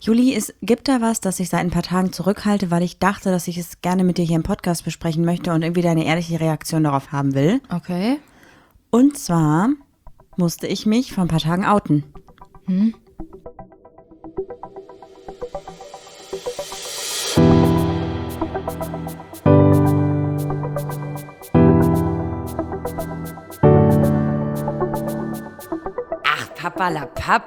Juli, gibt da was, das ich seit ein paar Tagen zurückhalte, weil ich dachte, dass ich es gerne mit dir hier im Podcast besprechen möchte und irgendwie deine ehrliche Reaktion darauf haben will. Okay. Und zwar musste ich mich vor ein paar Tagen outen. Ach, Papalapap.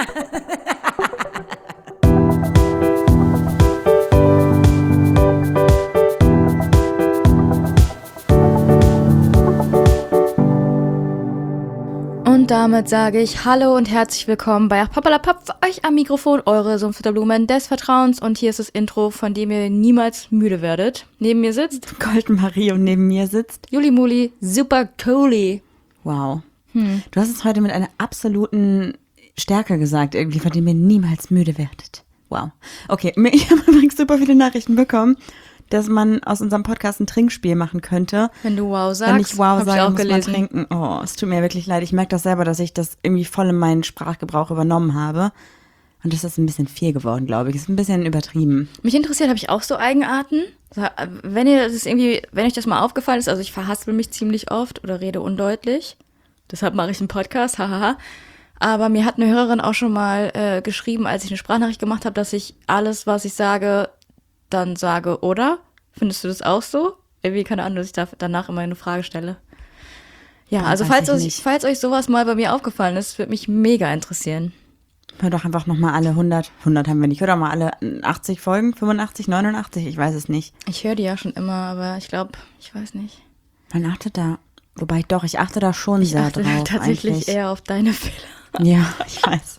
Und damit sage ich Hallo und herzlich willkommen bei Papalapap, für euch am Mikrofon, eure Sumpfblumen des Vertrauens. Und hier ist das Intro, von dem ihr niemals müde werdet. Neben mir sitzt Golden-Marie und neben mir sitzt Juli Muli, super cooli. Wow. Du hast es heute mit einer absoluten Stärke gesagt, irgendwie, von dem ihr niemals müde werdet. Wow. Okay, ich habe übrigens super viele Nachrichten bekommen, dass man aus unserem Podcast ein Trinkspiel machen könnte. Wenn du wow sagst, wenn ich wow hab ich sage, auch muss man gelesen. trinken. Oh, es tut mir wirklich leid. Ich merke das selber, dass ich das irgendwie voll in meinen Sprachgebrauch übernommen habe. Und das ist ein bisschen viel geworden, glaube ich. Ist ein bisschen übertrieben. Mich interessiert, habe ich auch so Eigenarten? Wenn euch das mal aufgefallen ist, also ich verhaspel mich ziemlich oft oder rede undeutlich. Deshalb mache ich einen Podcast, hahaha. Aber mir hat eine Hörerin auch schon mal geschrieben, als ich eine Sprachnachricht gemacht habe, dass ich alles, was ich sage, dann sage, oder? Findest du das auch so? Irgendwie, keine Ahnung, dass ich da danach immer eine Frage stelle. Ja, Boah, also weiß ich nicht. falls euch sowas mal bei mir aufgefallen ist, würde mich mega interessieren. Hör doch einfach nochmal alle 100 haben wir nicht, oder mal alle 80 Folgen, 85, 89, ich weiß es nicht. Ich höre die ja schon immer, aber ich glaube, ich weiß nicht. Man achtet da, wobei doch, ich achte da schon Ich sehr achte drauf tatsächlich eigentlich. eher auf deine Fehler. Ja, ich weiß.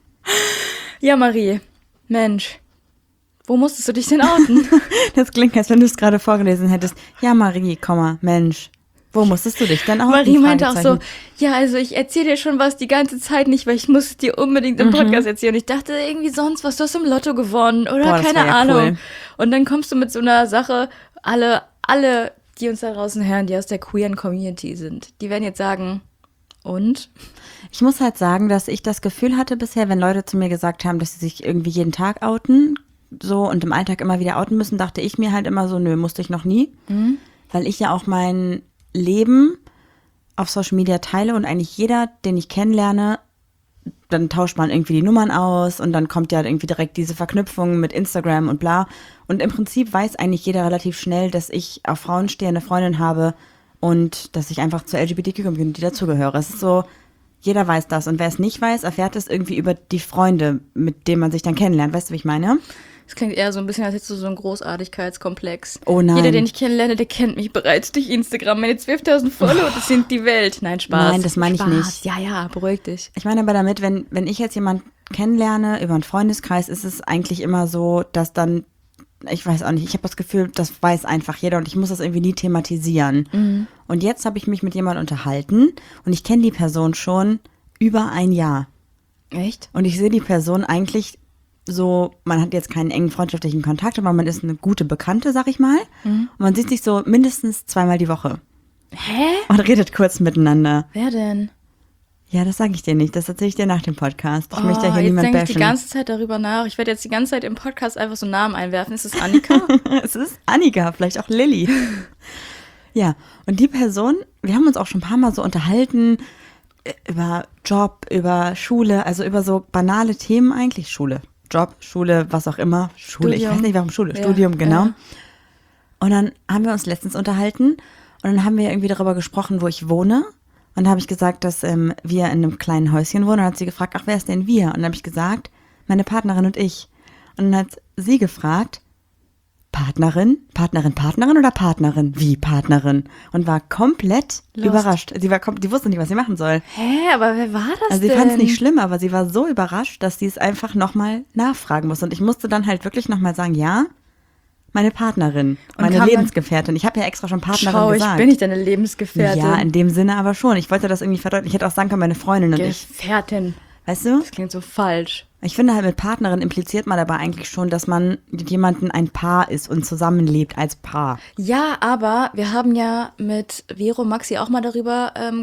Ja, Marie, Mensch, wo musstest du dich denn outen? Das klingt, als wenn du es gerade vorgelesen hättest. Ja, Marie, Mensch, wo musstest du dich denn outen? Marie meinte auch so, Fragezeichen. ja, also ich erzähle dir schon was die ganze Zeit nicht, weil ich muss es dir unbedingt im Podcast erzählen. Und ich dachte irgendwie sonst was, du hast im Lotto gewonnen oder Boah, das keine wär ja Ahnung. cool. Und dann kommst du mit so einer Sache, alle, die uns da draußen hören, die aus der queeren Community sind, die werden jetzt sagen, und? Ich muss halt sagen, dass ich das Gefühl hatte bisher, wenn Leute zu mir gesagt haben, dass sie sich irgendwie jeden Tag outen, so und im Alltag immer wieder outen müssen, dachte ich mir halt immer so, nö, musste ich noch nie. Weil ich ja auch mein Leben auf Social Media teile und eigentlich jeder, den ich kennenlerne, dann tauscht man irgendwie die Nummern aus und dann kommt ja irgendwie direkt diese Verknüpfung mit Instagram und bla. Und im Prinzip weiß eigentlich jeder relativ schnell, dass ich auf Frauen stehe, eine Freundin habe und dass ich einfach zur LGBTQ-Community dazugehöre. Es ist so, jeder weiß das. Und wer es nicht weiß, erfährt es irgendwie über die Freunde, mit denen man sich dann kennenlernt. Weißt du, wie ich meine? Das klingt eher so ein bisschen, als hättest du so einen Großartigkeitskomplex. Oh nein. Jeder, den ich kennenlerne, der kennt mich bereits durch Instagram. Meine 12.000 Follower, das sind die Welt. Nein, Spaß. Nein, das meine ich Spaß. nicht. Ja, beruhig dich. Ich meine aber damit, wenn ich jetzt jemanden kennenlerne über einen Freundeskreis, ist es eigentlich immer so, dass dann, ich weiß auch nicht, ich habe das Gefühl, das weiß einfach jeder und ich muss das irgendwie nie thematisieren. Und jetzt habe ich mich mit jemandem unterhalten und ich kenne die Person schon über ein Jahr. Echt? Und ich sehe die Person eigentlich so, man hat jetzt keinen engen freundschaftlichen Kontakt, aber man ist eine gute Bekannte, sag ich mal. Und man sieht sich so mindestens 2-mal die Woche Hä? und redet kurz miteinander. Wer denn? Ja, das sage ich dir nicht, das erzähle ich dir nach dem Podcast. Ich möchte ja hier jetzt niemand denke ich die bashen. ganze Zeit darüber nach. Ich werde jetzt die ganze Zeit im Podcast einfach so Namen einwerfen. Ist es Annika? Es ist Annika, vielleicht auch Lilly. Ja, und die Person, wir haben uns auch schon ein paar Mal so unterhalten über Job, über Schule, also über so banale Themen eigentlich. Schule, Job, Schule, was auch immer. Schule, ich Studium. weiß nicht, warum Schule. Ja, Studium, genau. ja. Und dann haben wir uns letztens unterhalten und dann haben wir irgendwie darüber gesprochen, wo ich wohne. Und da habe ich gesagt, dass wir in einem kleinen Häuschen wohnen. Und dann hat sie gefragt, ach, wer ist denn wir? Und dann habe ich gesagt, meine Partnerin und ich. Und dann hat sie gefragt, Partnerin oder Partnerin? Wie Partnerin? Und war komplett Lost. überrascht. Die wusste nicht, was sie machen soll. Hä, aber wer war das Also sie denn? fand es nicht schlimm, aber sie war so überrascht, dass sie es einfach nochmal nachfragen muss. Und ich musste dann halt wirklich nochmal sagen, ja, meine Partnerin, Und meine kam dann- Lebensgefährtin. Ich habe ja extra schon Partnerin Schau, gesagt. ich bin nicht deine Lebensgefährtin. Ja, in dem Sinne aber schon. Ich wollte das irgendwie verdeutlichen. Ich hätte auch sagen können, meine Freundin und ich. Gefährtin. Weißt du? Das klingt so falsch. Ich finde halt mit Partnerin impliziert man aber eigentlich schon, dass man mit jemandem ein Paar ist und zusammenlebt als Paar. Ja, aber wir haben ja mit Vero Maxi auch mal darüber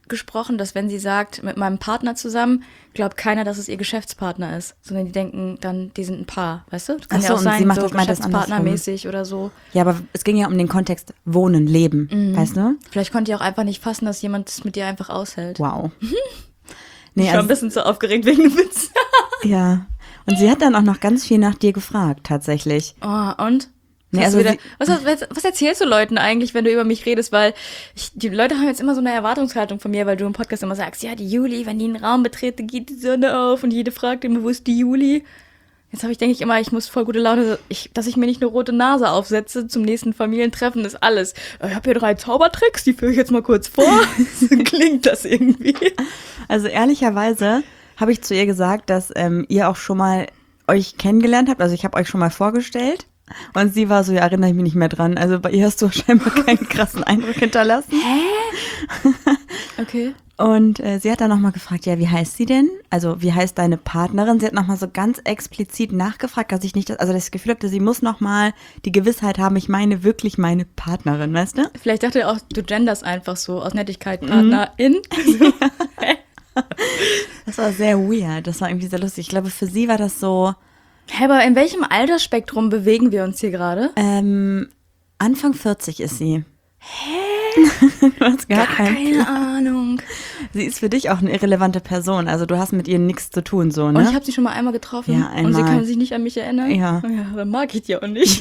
gesprochen, dass wenn sie sagt, mit meinem Partner zusammen, glaubt keiner, dass es ihr Geschäftspartner ist, sondern die denken dann, die sind ein Paar, weißt du? Das kann Ach so, ja auch und sein, sie macht so das- meint das Geschäftspartnermäßig oder so. Ja, aber es ging ja um den Kontext Wohnen, Leben, weißt du? Vielleicht konnte ihr auch einfach nicht fassen, dass jemand es mit dir einfach aushält. Wow. Ich war ein bisschen zu aufgeregt wegen dem Witz. ja. Und sie hat dann auch noch ganz viel nach dir gefragt, tatsächlich. Oh, und? Nee, Hast also du wieder, was erzählst du Leuten eigentlich, wenn du über mich redest? Weil die Leute haben jetzt immer so eine Erwartungshaltung von mir, weil du im Podcast immer sagst, ja, die Juli, wenn die einen Raum betrete, geht die Sonne auf. Und jede fragt immer, wo ist die Juli? Jetzt denke ich immer, ich muss voll gute Laune, dass ich mir nicht eine rote Nase aufsetze zum nächsten Familientreffen, ist alles. Ich habe hier 3 Zaubertricks, die führe ich jetzt mal kurz vor. So klingt das irgendwie. Also ehrlicherweise habe ich zu ihr gesagt, dass ihr auch schon mal euch kennengelernt habt. Also ich habe euch schon mal vorgestellt. Und sie war so, ja, erinnere ich mich nicht mehr dran. Also bei ihr hast du scheinbar keinen krassen Eindruck hinterlassen. Okay. Und sie hat dann nochmal gefragt, ja, wie heißt sie denn? Also wie heißt deine Partnerin? Sie hat nochmal so ganz explizit nachgefragt, dass ich nicht, also das Gefühl hatte, sie muss nochmal die Gewissheit haben, ich meine wirklich meine Partnerin, weißt du? Vielleicht dachte er auch, du genderst einfach so aus Nettigkeit Partnerin. Das war sehr weird, das war irgendwie sehr lustig. Ich glaube, für sie war das so... Hä, aber in welchem Altersspektrum bewegen wir uns hier gerade? Anfang 40 ist sie. Hä? Du hast gar keinen keine Ahnung. Sie ist für dich auch eine irrelevante Person, also du hast mit ihr nichts zu tun, so, ne? Und ich habe sie schon mal einmal getroffen. Ja, einmal. Und sie kann sich nicht an mich erinnern. Ja. Ja, dann mag ich die auch nicht.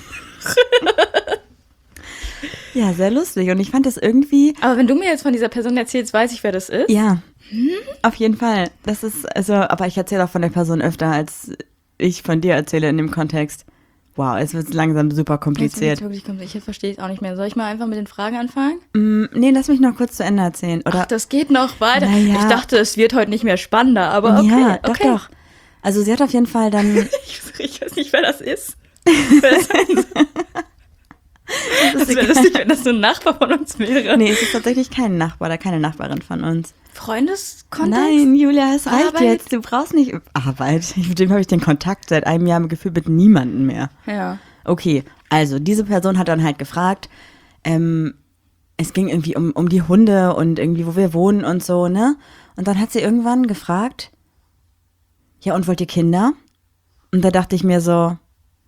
Ja, sehr lustig und ich fand das irgendwie... Aber wenn du mir jetzt von dieser Person erzählst, weiß ich, wer das ist. Ja, auf jeden Fall. Das ist, also, aber ich erzähle auch von der Person öfter, als ich von dir erzähle in dem Kontext. Wow, es wird langsam super kompliziert. Ich verstehe es auch nicht mehr. Soll ich mal einfach mit den Fragen anfangen? Nee, lass mich noch kurz zu Ende erzählen. Oder? Ach, das geht noch weiter. Naja. Ich dachte, es wird heute nicht mehr spannender, aber okay. Ja, okay. doch. Also sie hat auf jeden Fall dann... Ich weiß nicht, wer das ist. Das wäre lustig, wenn das so ein Nachbar von uns wäre. Nee, es ist tatsächlich kein Nachbar oder keine Nachbarin von uns. Freundeskontext? Nein, Julia, es reicht Arbeit? jetzt. Du brauchst nicht Arbeit. Mit dem habe ich den Kontakt seit einem Jahr gefühlt mit niemandem mehr. Ja. Okay, also diese Person hat dann halt gefragt, es ging irgendwie um die Hunde und irgendwie, wo wir wohnen und so, ne? Und dann hat sie irgendwann gefragt, ja, und wollt ihr Kinder? Und da dachte ich mir so,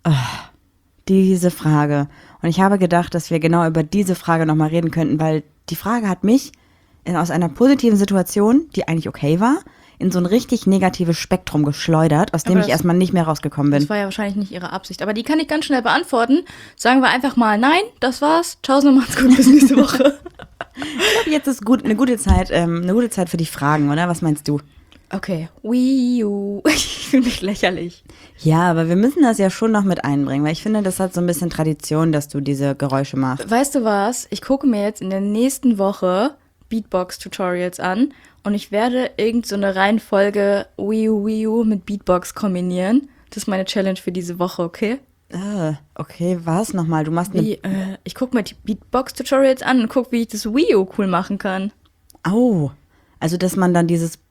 diese Frage. Und ich habe gedacht, dass wir genau über diese Frage nochmal reden könnten, weil die Frage hat mich aus einer positiven Situation, die eigentlich okay war, in so ein richtig negatives Spektrum geschleudert, aus dem Aber ich erstmal nicht mehr rausgekommen bin. Das war ja wahrscheinlich nicht ihre Absicht. Aber die kann ich ganz schnell beantworten. Sagen wir einfach mal, nein, das war's. Ciao, macht's gut, bis nächste Woche. Ich glaube, jetzt ist eine gute Zeit für die Fragen, oder? Was meinst du? Okay. Wii U. Ich fühle mich lächerlich. Ja, aber wir müssen das ja schon noch mit einbringen, weil ich finde, das hat so ein bisschen Tradition, dass du diese Geräusche machst. Weißt du was? Ich gucke mir jetzt in der nächsten Woche Beatbox-Tutorials an und ich werde so eine Reihenfolge Wii U mit Beatbox kombinieren. Das ist meine Challenge für diese Woche, okay? Okay, was nochmal? Du machst eine... Ich gucke mir die Beatbox-Tutorials an und gucke, wie ich das Wii U cool machen kann. Oh, also dass man dann dieses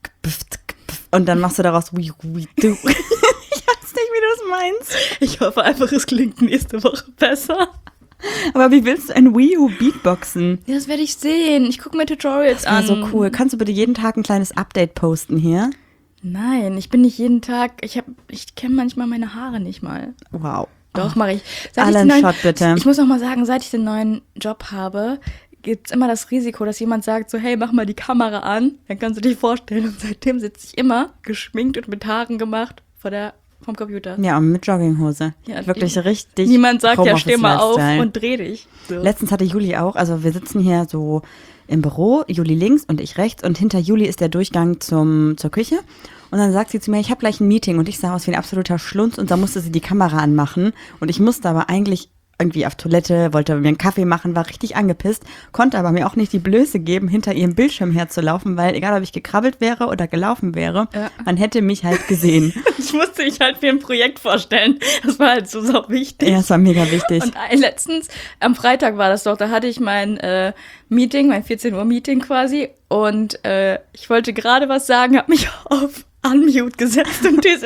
und dann machst du daraus Wii U. Ich weiß nicht, wie du es meinst. Ich hoffe einfach, es klingt nächste Woche besser. Aber wie willst du ein Wii U Beatboxen? Ja, das werde ich sehen. Ich gucke mir Tutorials an. Das wäre so cool. Kannst du bitte jeden Tag ein kleines Update posten hier? Nein, ich bin nicht jeden Tag. Ich kenne manchmal meine Haare nicht mal. Wow. Doch, mache ich. Shot bitte. Ich muss noch mal sagen, seit ich den neuen Job habe, gibt es immer das Risiko, dass jemand sagt so, hey, mach mal die Kamera an. Dann kannst du dich vorstellen. Und seitdem sitze ich immer geschminkt und mit Haaren gemacht vom Computer. Ja, und mit Jogginghose. Ja, wirklich richtig. Niemand sagt ja, steh mal auf Homeoffice-Lifestyle. und dreh dich. So. Letztens hatte Juli auch, also wir sitzen hier so im Büro, Juli links und ich rechts und hinter Juli ist der Durchgang zur Küche. Und dann sagt sie zu mir, ich habe gleich ein Meeting und ich sah aus wie ein absoluter Schlunz und da musste sie die Kamera anmachen und ich musste aber eigentlich irgendwie auf Toilette, wollte mir einen Kaffee machen, war richtig angepisst, konnte aber mir auch nicht die Blöße geben, hinter ihrem Bildschirm herzulaufen, weil egal, ob ich gekrabbelt wäre oder gelaufen wäre, man hätte mich halt gesehen. Ich musste mich halt für ein Projekt vorstellen. Das war halt so wichtig. Ja, das war mega wichtig. Und letztens, am Freitag war das doch, da hatte ich mein Meeting, mein 14 Uhr Meeting quasi und ich wollte gerade was sagen, habe mich auf Unmute gesetzt und die so,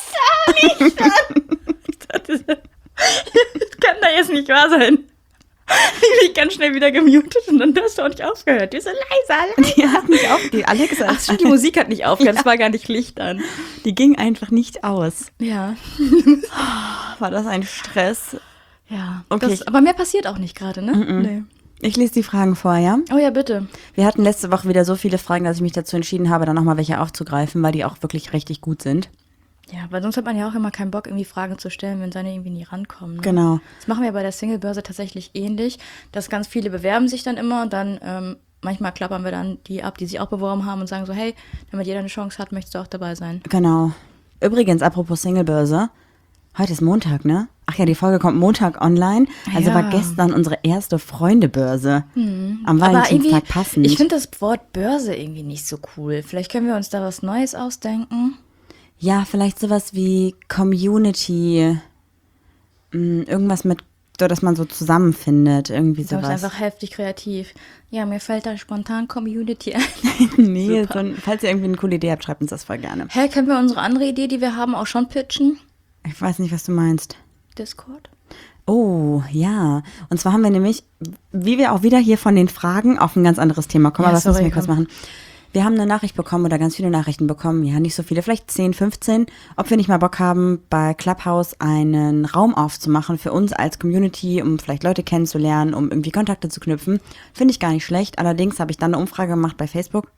Alexa, nicht an! Ich dachte, das kann da jetzt nicht wahr sein. Ich bin ganz schnell wieder gemutet und dann hast du auch nicht aufgehört. Die ist so leise. Die hat nicht auf, die Alexa. Ach stimmt, die Musik hat nicht aufgehört, es war gar nicht Licht an. Die ging einfach nicht aus. Ja. War das ein Stress? Ja, Okay. aber mehr passiert auch nicht gerade, ne? Nee. Ich lese die Fragen vor, ja? Oh ja, bitte. Wir hatten letzte Woche wieder so viele Fragen, dass ich mich dazu entschieden habe, dann nochmal welche aufzugreifen, weil die auch wirklich richtig gut sind. Ja, weil sonst hat man ja auch immer keinen Bock, irgendwie Fragen zu stellen, wenn seine irgendwie nie rankommen. Ne? Genau. Das machen wir bei der Singlebörse tatsächlich ähnlich, dass ganz viele bewerben sich dann immer und dann manchmal klappern wir dann die ab, die sich auch beworben haben und sagen so, hey, damit jeder eine Chance hat, möchtest du auch dabei sein. Genau. Übrigens, apropos Singlebörse, heute ist Montag, ne? Ach ja, die Folge kommt Montag online. Also Ja. war gestern unsere erste Freundebörse. Am Valentinstag passend. ich finde das Wort Börse irgendwie nicht so cool. Vielleicht können wir uns da was Neues ausdenken. Ja, vielleicht sowas wie Community. Irgendwas mit, so dass man so zusammenfindet. Irgendwie Das ist sowas. einfach heftig kreativ. Ja, mir fällt da spontan Community ein. Nee, Super. falls ihr irgendwie eine coole Idee habt, schreibt uns das voll gerne. Hä, können wir unsere andere Idee, die wir haben, auch schon pitchen? Ich weiß nicht, was du meinst. Discord? Oh, ja. Und zwar haben wir nämlich, wie wir auch wieder hier von den Fragen auf ein ganz anderes Thema kommen, Ja, aber das müssen sorry, wir kurz komm. machen. Wir haben eine Nachricht bekommen oder ganz viele Nachrichten bekommen, ja, nicht so viele, vielleicht 10, 15, ob wir nicht mal Bock haben, bei Clubhouse einen Raum aufzumachen für uns als Community, um vielleicht Leute kennenzulernen, um irgendwie Kontakte zu knüpfen. Finde ich gar nicht schlecht. Allerdings habe ich dann eine Umfrage gemacht bei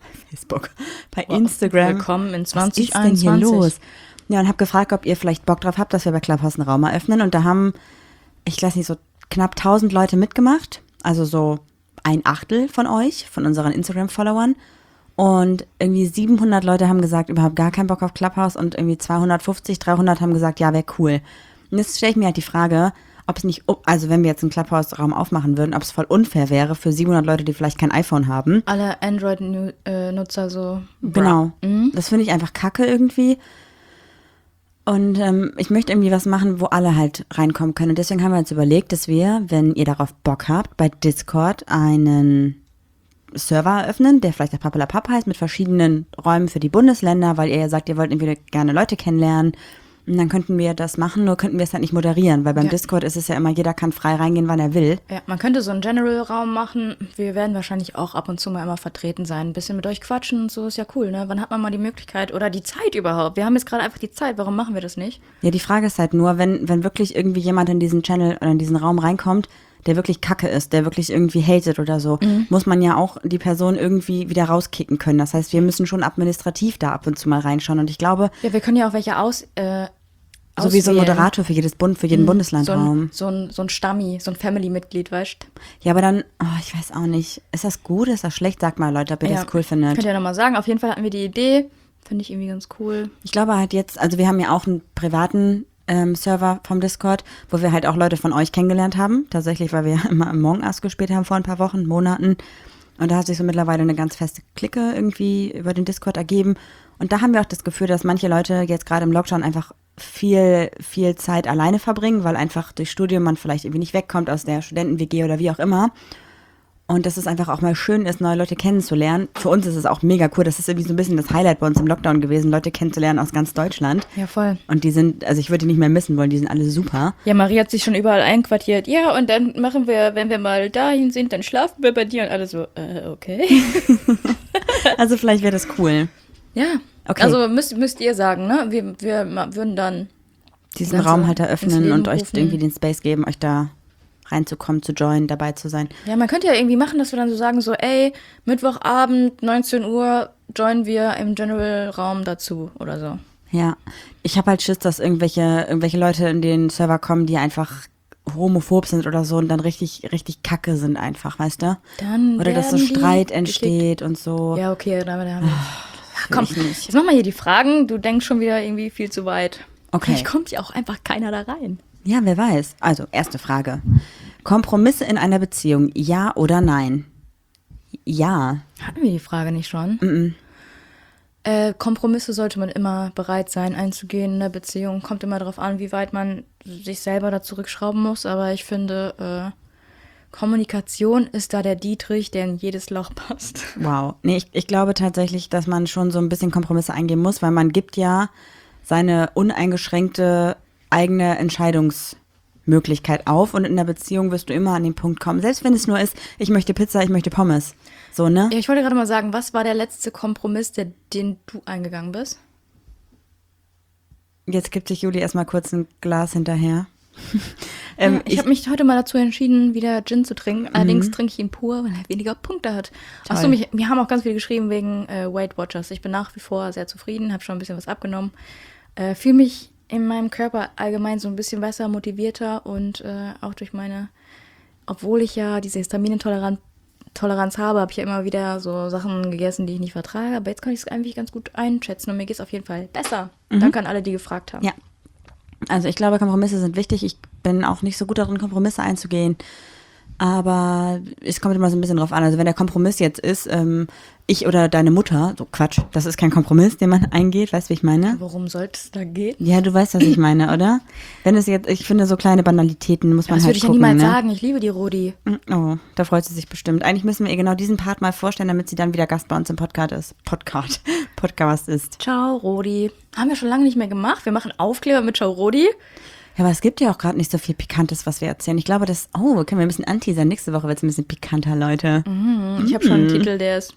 bei Instagram. Willkommen in Was ist denn 2021. hier los? Ja, und habe gefragt, ob ihr vielleicht Bock drauf habt, dass wir bei Clubhouse einen Raum eröffnen. Und da haben, ich weiß nicht, so knapp 1000 Leute mitgemacht. Also so 1/8 von euch, von unseren Instagram-Followern. Und irgendwie 700 Leute haben gesagt, überhaupt gar keinen Bock auf Clubhouse. Und irgendwie 250, 300 haben gesagt, ja, wäre cool. Und jetzt stelle ich mir halt die Frage, ob es nicht, also wenn wir jetzt einen Clubhouse-Raum aufmachen würden, ob es voll unfair wäre für 700 Leute, die vielleicht kein iPhone haben. Alle Android-Nutzer so. Genau. Das finde ich einfach kacke irgendwie. Und ich möchte irgendwie was machen, wo alle halt reinkommen können. Und deswegen haben wir uns überlegt, dass wir, wenn ihr darauf Bock habt, bei Discord einen Server eröffnen, der vielleicht auch Papalapap heißt, mit verschiedenen Räumen für die Bundesländer, weil ihr ja sagt, ihr wollt irgendwie gerne Leute kennenlernen. Und dann könnten wir das machen, nur könnten wir es halt nicht moderieren, weil beim Ja. Discord ist es ja immer, jeder kann frei reingehen, wann er will. Ja, man könnte so einen General-Raum machen. Wir werden wahrscheinlich auch ab und zu mal immer vertreten sein. Ein bisschen mit euch quatschen und so ist ja cool, ne? Wann hat man mal die Möglichkeit oder die Zeit überhaupt? Wir haben jetzt gerade einfach die Zeit. Warum machen wir das nicht? Ja, die Frage ist halt nur, wenn wirklich irgendwie jemand in diesen Channel oder in diesen Raum reinkommt, der wirklich kacke ist, der wirklich irgendwie hatet oder so, muss man ja auch die Person irgendwie wieder rauskicken können. Das heißt, wir müssen schon administrativ da ab und zu mal reinschauen. Und ich glaube, Ja, wir können ja auch welche so wie so ein auswählen. Moderator für jeden Bundeslandraum. So ein Stammi, so ein Family-Mitglied, weißt du? Ja, aber dann, ich weiß auch nicht. Ist das gut, ist das schlecht? Sagt mal, Leute, ob ihr das cool findet. Könnt ihr ja nochmal sagen. Auf jeden Fall hatten wir die Idee. Finde ich irgendwie ganz cool. Ich glaube halt jetzt, also wir haben ja auch einen privaten Server vom Discord, wo wir halt auch Leute von euch kennengelernt haben. Tatsächlich, weil wir ja immer Among Us gespielt haben vor ein paar Wochen, Monaten. Und da hat sich so mittlerweile eine ganz feste Clique irgendwie über den Discord ergeben. Und da haben wir auch das Gefühl, dass manche Leute jetzt gerade im Lockdown einfach viel Zeit alleine verbringen, weil einfach durch Studium man vielleicht irgendwie nicht wegkommt aus der Studenten-WG oder wie auch immer. Und dass es einfach auch mal schön ist, neue Leute kennenzulernen. Für uns ist es auch mega cool. Das ist irgendwie so ein bisschen das Highlight bei uns im Lockdown gewesen, Leute kennenzulernen aus ganz Deutschland. Ja, voll. Und die sind, also ich würde die nicht mehr missen wollen, die sind alle super. Ja, Marie hat sich schon überall einquartiert. Ja, und dann machen wir, wenn wir mal dahin sind, dann schlafen wir bei dir und alle so, okay. Also vielleicht wäre das cool. Ja, Okay. also müsst ihr sagen, ne? Wir würden dann Diesen ganze Raum halt ins eröffnen Leben und euch rufen. irgendwie den Space geben, euch da reinzukommen, zu joinen, dabei zu sein. Ja, man könnte ja irgendwie machen, dass wir dann so sagen, so, ey, Mittwochabend, 19 Uhr, joinen wir im General-Raum dazu oder so. Ja, ich habe halt Schiss, dass irgendwelche Leute in den Server kommen, die einfach homophob sind oder so und dann richtig kacke sind einfach, weißt du? Dann Oder dass so werden die Streit gekickt. entsteht und so. Ja, okay, damit haben wir. Komm, will ich nicht. jetzt mach mal hier die Fragen. Du denkst schon wieder irgendwie viel zu weit. Okay. Vielleicht kommt ja auch einfach keiner da rein. Ja, wer weiß. Also, erste Frage. Kompromisse in einer Beziehung, ja oder nein? Ja. Hatten wir die Frage nicht schon? Kompromisse sollte man immer bereit sein einzugehen in der Beziehung. Kommt immer darauf an, wie weit man sich selber da zurückschrauben muss. Aber ich finde, Kommunikation ist da der Dietrich, der in jedes Loch passt. Wow. Nee, ich glaube tatsächlich, dass man schon so ein bisschen Kompromisse eingehen muss, weil man gibt ja seine uneingeschränkte eigene Entscheidungsgewalt Möglichkeit auf und in der Beziehung wirst du immer an den Punkt kommen. Selbst wenn es nur ist, ich möchte Pizza, ich möchte Pommes. So, ne? Ja, ich wollte gerade mal sagen, was war der letzte Kompromiss, den du eingegangen bist? Jetzt gibt sich Juli erstmal kurz ein Glas hinterher. Ich habe mich heute mal dazu entschieden, wieder Gin zu trinken. Allerdings trinke ich ihn pur, weil er weniger Punkte hat. Achso, mir haben auch ganz viele geschrieben wegen Weight Watchers. Ich bin nach wie vor sehr zufrieden, habe schon ein bisschen was abgenommen. Fühle mich in meinem Körper allgemein so ein bisschen besser, motivierter und auch durch obwohl ich ja diese Histaminintoleranz habe ich ja immer wieder so Sachen gegessen, die ich nicht vertrage. Aber jetzt kann ich es eigentlich ganz gut einschätzen und mir geht es auf jeden Fall besser. Danke an alle, die gefragt haben. Ja. Also ich glaube, Kompromisse sind wichtig. Ich bin auch nicht so gut darin, Kompromisse einzugehen. Aber es kommt immer so ein bisschen drauf an. Also wenn der Kompromiss jetzt ist, ich oder deine Mutter, so Quatsch, das ist kein Kompromiss, den man eingeht, weißt du, wie ich meine? Worum sollte es da gehen? Ja, du weißt, was ich meine, oder? Wenn es jetzt, ich finde, so kleine Banalitäten muss man das halt gucken. Das würde ich ja niemals ne? sagen, ich liebe die Rodi. Oh, da freut sie sich bestimmt. Eigentlich müssen wir ihr genau diesen Part mal vorstellen, damit sie dann wieder Gast bei uns im Podcast ist. Ciao, Rodi. Haben wir schon lange nicht mehr gemacht. Wir machen Aufkleber mit Ciao, Rodi. Ja, aber es gibt ja auch gerade nicht so viel Pikantes, was wir erzählen. Ich glaube, können wir ein bisschen anteasern. Nächste Woche wird es ein bisschen pikanter, Leute. Ich habe schon einen Titel, der ist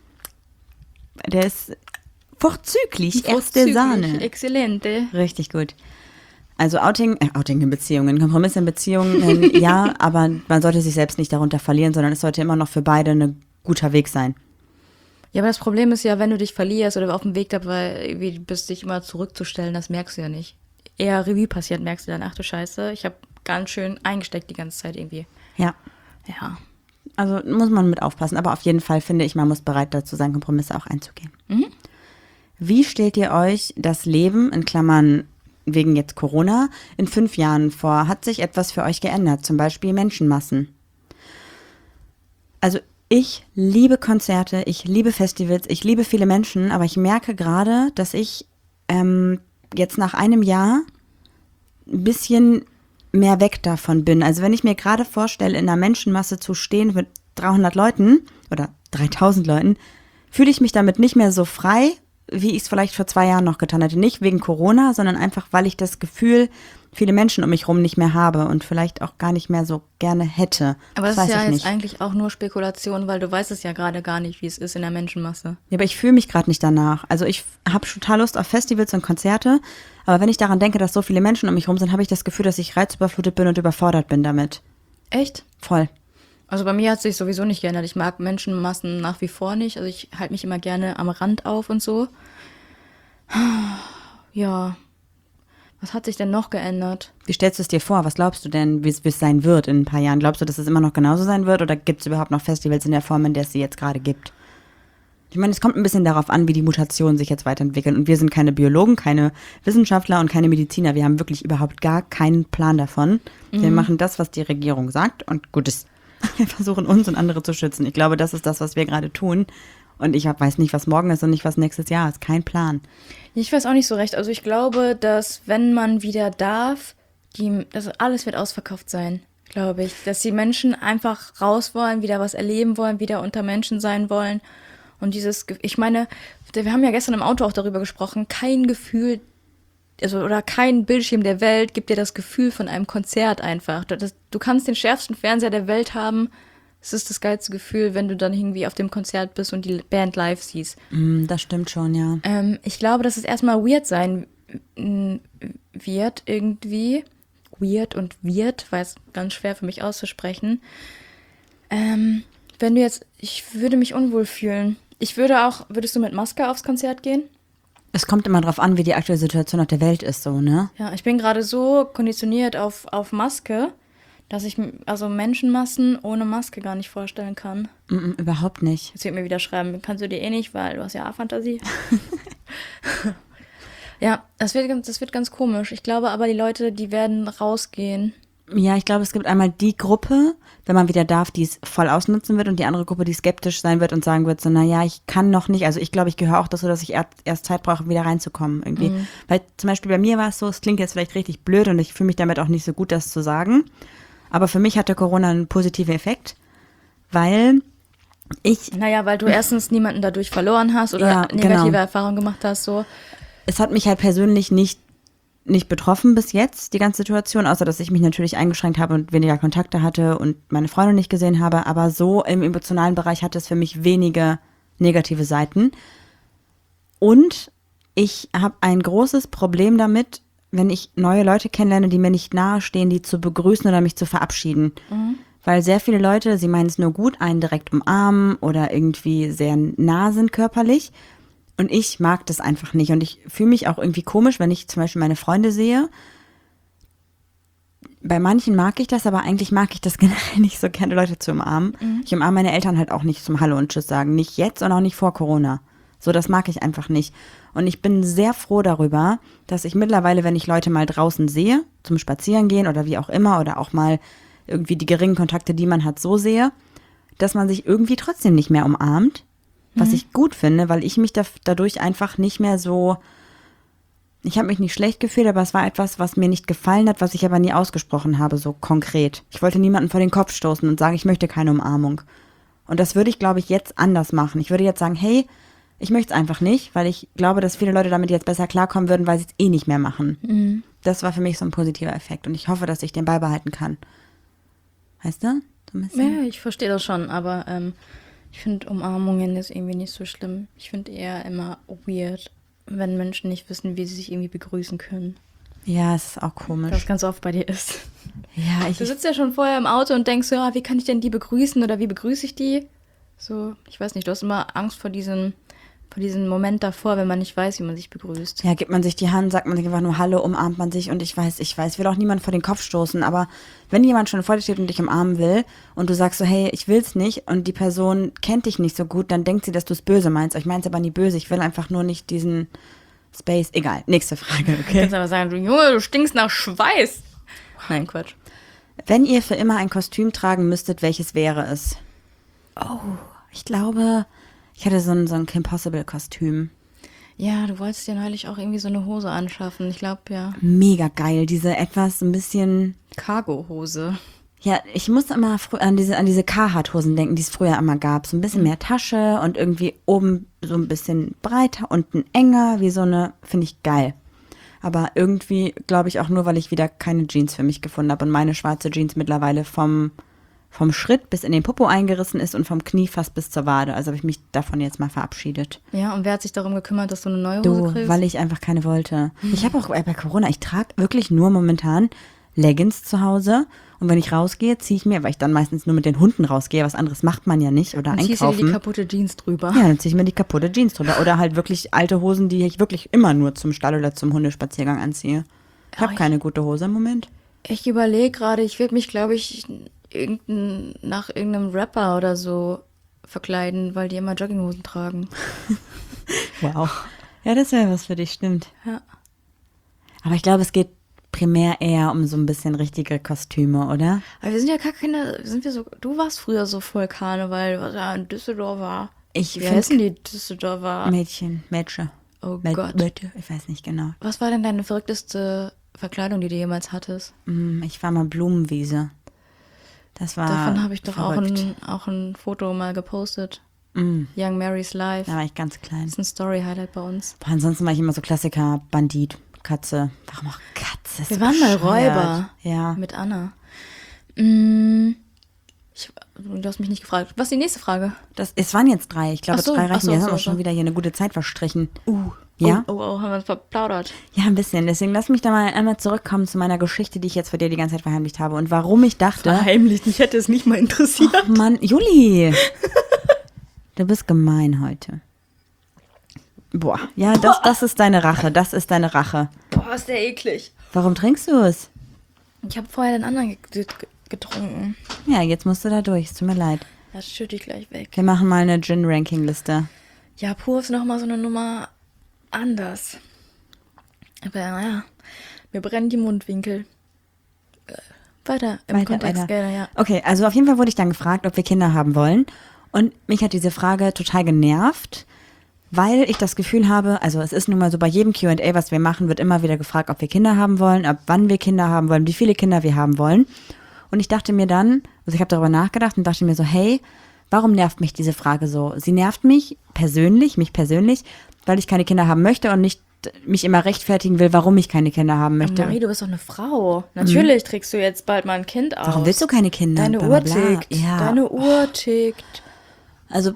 vorzüglich, erste Sahne. Exzellente. Richtig gut. Also Outing in Beziehungen, Kompromisse in Beziehungen, ja, aber man sollte sich selbst nicht darunter verlieren, sondern es sollte immer noch für beide ein guter Weg sein. Ja, aber das Problem ist ja, wenn du dich verlierst oder auf dem Weg dabei bist, dich immer zurückzustellen, das merkst du ja nicht. Eher Revue passiert, merkst du dann, ach du Scheiße, ich habe ganz schön eingesteckt die ganze Zeit irgendwie. Ja. Ja. Also muss man mit aufpassen, aber auf jeden Fall finde ich, man muss bereit dazu sein, Kompromisse auch einzugehen. Wie stellt ihr euch das Leben, in Klammern wegen jetzt Corona, in 5 Jahren vor? Hat sich etwas für euch geändert, zum Beispiel Menschenmassen? Also ich liebe Konzerte, ich liebe Festivals, ich liebe viele Menschen, aber ich merke gerade, dass ich jetzt nach einem Jahr ein bisschen mehr weg davon bin. Also wenn ich mir gerade vorstelle, in einer Menschenmasse zu stehen mit 300 Leuten oder 3000 Leuten, fühle ich mich damit nicht mehr so frei, wie ich es vielleicht vor 2 Jahren noch getan hätte. Nicht wegen Corona, sondern einfach, weil ich das Gefühl, viele Menschen um mich rum nicht mehr habe und vielleicht auch gar nicht mehr so gerne hätte. Aber das ist ja jetzt eigentlich auch nur Spekulation, weil du weißt es ja gerade gar nicht, wie es ist in der Menschenmasse. Ja, aber ich fühle mich gerade nicht danach. Also ich habe total Lust auf Festivals und Konzerte, aber wenn ich daran denke, dass so viele Menschen um mich rum sind, habe ich das Gefühl, dass ich reizüberflutet bin und überfordert bin damit. Echt? Voll. Also bei mir hat es sich sowieso nicht geändert. Ich mag Menschenmassen nach wie vor nicht. Also ich halte mich immer gerne am Rand auf und so. Ja. Was hat sich denn noch geändert? Wie stellst du es dir vor? Was glaubst du denn, wie es sein wird in ein paar Jahren? Glaubst du, dass es immer noch genauso sein wird oder gibt es überhaupt noch Festivals in der Form, in der es sie jetzt gerade gibt? Ich meine, es kommt ein bisschen darauf an, wie die Mutationen sich jetzt weiterentwickeln. Und wir sind keine Biologen, keine Wissenschaftler und keine Mediziner. Wir haben wirklich überhaupt gar keinen Plan davon. Wir machen das, was die Regierung sagt und gut ist. Wir versuchen uns und andere zu schützen. Ich glaube, das ist das, was wir gerade tun. Und ich weiß nicht, was morgen ist und nicht, was nächstes Jahr ist. Kein Plan. Ich weiß auch nicht so recht. Also ich glaube, dass wenn man wieder darf, also alles wird ausverkauft sein, glaube ich. Dass die Menschen einfach raus wollen, wieder was erleben wollen, wieder unter Menschen sein wollen. Und ich meine, wir haben ja gestern im Auto auch darüber gesprochen, kein Gefühl, oder kein Bildschirm der Welt gibt dir das Gefühl von einem Konzert einfach. Du kannst den schärfsten Fernseher der Welt haben. Es ist das geilste Gefühl, wenn du dann irgendwie auf dem Konzert bist und die Band live siehst. Das stimmt schon, ja. Ich glaube, dass es erstmal weird sein wird irgendwie. Weird und wird, weil es ganz schwer für mich auszusprechen. Ich würde mich unwohl fühlen. Würdest du mit Maske aufs Konzert gehen? Es kommt immer drauf an, wie die aktuelle Situation auf der Welt ist, so, ne? Ja, ich bin gerade so konditioniert auf Maske, dass ich also Menschenmassen ohne Maske gar nicht vorstellen kann. Überhaupt nicht. Jetzt wird mir wieder schreiben, kannst du dir eh nicht, weil du hast ja A-Fantasie. Ja, das wird ganz komisch. Ich glaube aber, die Leute, die werden rausgehen. Ja, ich glaube, es gibt einmal die Gruppe, wenn man wieder darf, die es voll ausnutzen wird und die andere Gruppe, die skeptisch sein wird und sagen wird, so, naja, ich kann noch nicht. Also ich glaube, ich gehöre auch dazu, dass ich erst Zeit brauche, wieder reinzukommen irgendwie. Weil zum Beispiel bei mir war es so, es klingt jetzt vielleicht richtig blöd und ich fühle mich damit auch nicht so gut, das zu sagen. Aber für mich hatte Corona einen positiven Effekt, weil weil du erstens niemanden dadurch verloren hast oder negative Erfahrungen gemacht hast, so. Es hat mich halt persönlich nicht nicht betroffen bis jetzt, die ganze Situation, außer dass ich mich natürlich eingeschränkt habe und weniger Kontakte hatte und meine Freunde nicht gesehen habe. Aber so im emotionalen Bereich hatte es für mich wenige negative Seiten. Und ich habe ein großes Problem damit, wenn ich neue Leute kennenlerne, die mir nicht nahestehen, die zu begrüßen oder mich zu verabschieden. Weil sehr viele Leute, sie meinen es nur gut, einen direkt umarmen oder irgendwie sehr nah sind körperlich. Und ich mag das einfach nicht. Und ich fühle mich auch irgendwie komisch, wenn ich zum Beispiel meine Freunde sehe. Bei manchen mag ich das, aber eigentlich mag ich das generell nicht so gerne, Leute zu umarmen. Ich umarme meine Eltern halt auch nicht zum Hallo und Tschüss sagen. Nicht jetzt und auch nicht vor Corona. So, das mag ich einfach nicht. Und ich bin sehr froh darüber, dass ich mittlerweile, wenn ich Leute mal draußen sehe, zum Spazierengehen oder wie auch immer, oder auch mal irgendwie die geringen Kontakte, die man hat, so sehe, dass man sich irgendwie trotzdem nicht mehr umarmt. Was ich gut finde, weil ich mich dadurch einfach nicht mehr so, ich habe mich nicht schlecht gefühlt, aber es war etwas, was mir nicht gefallen hat, was ich aber nie ausgesprochen habe, so konkret. Ich wollte niemanden vor den Kopf stoßen und sagen, ich möchte keine Umarmung. Und das würde ich, glaube ich, jetzt anders machen. Ich würde jetzt sagen, hey, ich möchte es einfach nicht, weil ich glaube, dass viele Leute damit jetzt besser klarkommen würden, weil sie es eh nicht mehr machen. Das war für mich so ein positiver Effekt und ich hoffe, dass ich den beibehalten kann. Weißt du? So ein bisschen. Ja, ich verstehe das schon, aber ich finde Umarmungen ist irgendwie nicht so schlimm. Ich finde eher immer weird, wenn Menschen nicht wissen, wie sie sich irgendwie begrüßen können. Ja, es ist auch komisch. Was ganz oft bei dir ist. Ja, Du sitzt ja schon vorher im Auto und denkst so, ja, wie kann ich denn die begrüßen oder wie begrüße ich die? So, ich weiß nicht, du hast immer Angst vor diesem Moment davor, wenn man nicht weiß, wie man sich begrüßt. Ja, gibt man sich die Hand, sagt man sich einfach nur Hallo, umarmt man sich und ich weiß, will auch niemand vor den Kopf stoßen, aber wenn jemand schon vor dir steht und dich umarmen will und du sagst so, hey, ich will's nicht und die Person kennt dich nicht so gut, dann denkt sie, dass du es böse meinst. Ich mein's aber nie böse, ich will einfach nur nicht diesen Space. Egal, nächste Frage, Du okay? kannst aber sagen, du Junge, du stinkst nach Schweiß. Nein, Quatsch. Wenn ihr für immer ein Kostüm tragen müsstet, welches wäre es? Oh, ich glaube, ich hatte so ein Kim Possible-Kostüm. Ja, du wolltest dir neulich auch irgendwie so eine Hose anschaffen. Ich glaube, ja. Mega geil, diese etwas ein bisschen... Cargo-Hose. Ja, ich muss immer an diese Carhartt-Hosen denken, die es früher immer gab. So ein bisschen mehr Tasche und irgendwie oben so ein bisschen breiter, unten enger, wie so eine, finde ich geil. Aber irgendwie glaube ich auch nur, weil ich wieder keine Jeans für mich gefunden habe und meine schwarze Jeans mittlerweile vom Schritt bis in den Popo eingerissen ist und vom Knie fast bis zur Wade. Also habe ich mich davon jetzt mal verabschiedet. Ja, und wer hat sich darum gekümmert, dass du eine neue Hose kriegst? Weil ich einfach keine wollte. Ich habe auch bei Corona, ich trage wirklich nur momentan Leggings zu Hause. Und wenn ich rausgehe, ziehe ich mir, weil ich dann meistens nur mit den Hunden rausgehe, was anderes macht man ja nicht, oder dann ziehst einkaufen. du dir die kaputte Jeans drüber. Ja, dann ziehe ich mir die kaputte Jeans drüber. Oder halt wirklich alte Hosen, die ich wirklich immer nur zum Stall oder zum Hundespaziergang anziehe. Ich habe keine gute Hose im Moment. Ich überlege gerade, ich würde mich, glaube ich, nach irgendeinem Rapper oder so verkleiden, weil die immer Jogginghosen tragen. Wow. Ja, das wäre was für dich, stimmt. Ja. Aber ich glaube, es geht primär eher um so ein bisschen richtige Kostüme, oder? Aber wir sind ja gar keine, du warst früher so voll Karneval, was ja in Düsseldorf war. Wie heißen die Düsseldorfer? Mädchen. Oh Gott. Ich weiß nicht genau. Was war denn deine verrückteste Verkleidung, die du jemals hattest? Ich war mal Blumenwiese. Das war Davon habe ich doch verrückt. auch ein Foto mal gepostet. Young Mary's Life. Da war ich ganz klein. Das ist ein Story-Highlight bei uns. Boah, ansonsten war ich immer so Klassiker, Bandit, Katze. Warum auch Katze? Ist Wir so waren mal bescheuert. Räuber. Ja. Mit Anna. Du hast mich nicht gefragt. Was ist die nächste Frage? Es waren jetzt 3. Ich glaube, Ach so, 3 reichen. ach so, Jetzt ach haben wir so. schon wieder hier eine gute Zeit verstrichen. Ja? Oh, haben wir uns verplaudert. Ja, ein bisschen. Deswegen lass mich da mal einmal zurückkommen zu meiner Geschichte, die ich jetzt vor dir die ganze Zeit verheimlicht habe. Und warum ich dachte, Verheimlicht, mich hätte es nicht mal interessiert. ach Mann, Juli, du bist gemein heute. Boah, ja, das ist deine Rache. Das ist deine Rache. Boah, ist der eklig. Warum trinkst du es? Ich habe vorher den anderen getrunken. Ja, jetzt musst du da durch. Es tut mir leid. Das schütte ich gleich weg. Wir machen mal eine Gin-Ranking-Liste. Ja, pur ist nochmal so eine Nummer anders. Aber naja, mir brennen die Mundwinkel. Weiter im Kontext, gerne, ja. Okay, also auf jeden Fall wurde ich dann gefragt, ob wir Kinder haben wollen. Und mich hat diese Frage total genervt, weil ich das Gefühl habe, also es ist nun mal so, bei jedem Q&A, was wir machen, wird immer wieder gefragt, ob wir Kinder haben wollen, ab wann wir Kinder haben wollen, wie viele Kinder wir haben wollen. Und ich dachte mir dann, also ich habe darüber nachgedacht und dachte mir so, hey, warum nervt mich diese Frage so? Sie nervt mich persönlich, weil ich keine Kinder haben möchte und nicht mich immer rechtfertigen will, warum ich keine Kinder haben möchte. Marie, du bist doch eine Frau. Natürlich trägst du jetzt bald mal ein Kind aus. Warum willst du keine Kinder? Deine Bla, bla, Uhr bla. tickt. Ja. Deine Uhr tickt. Also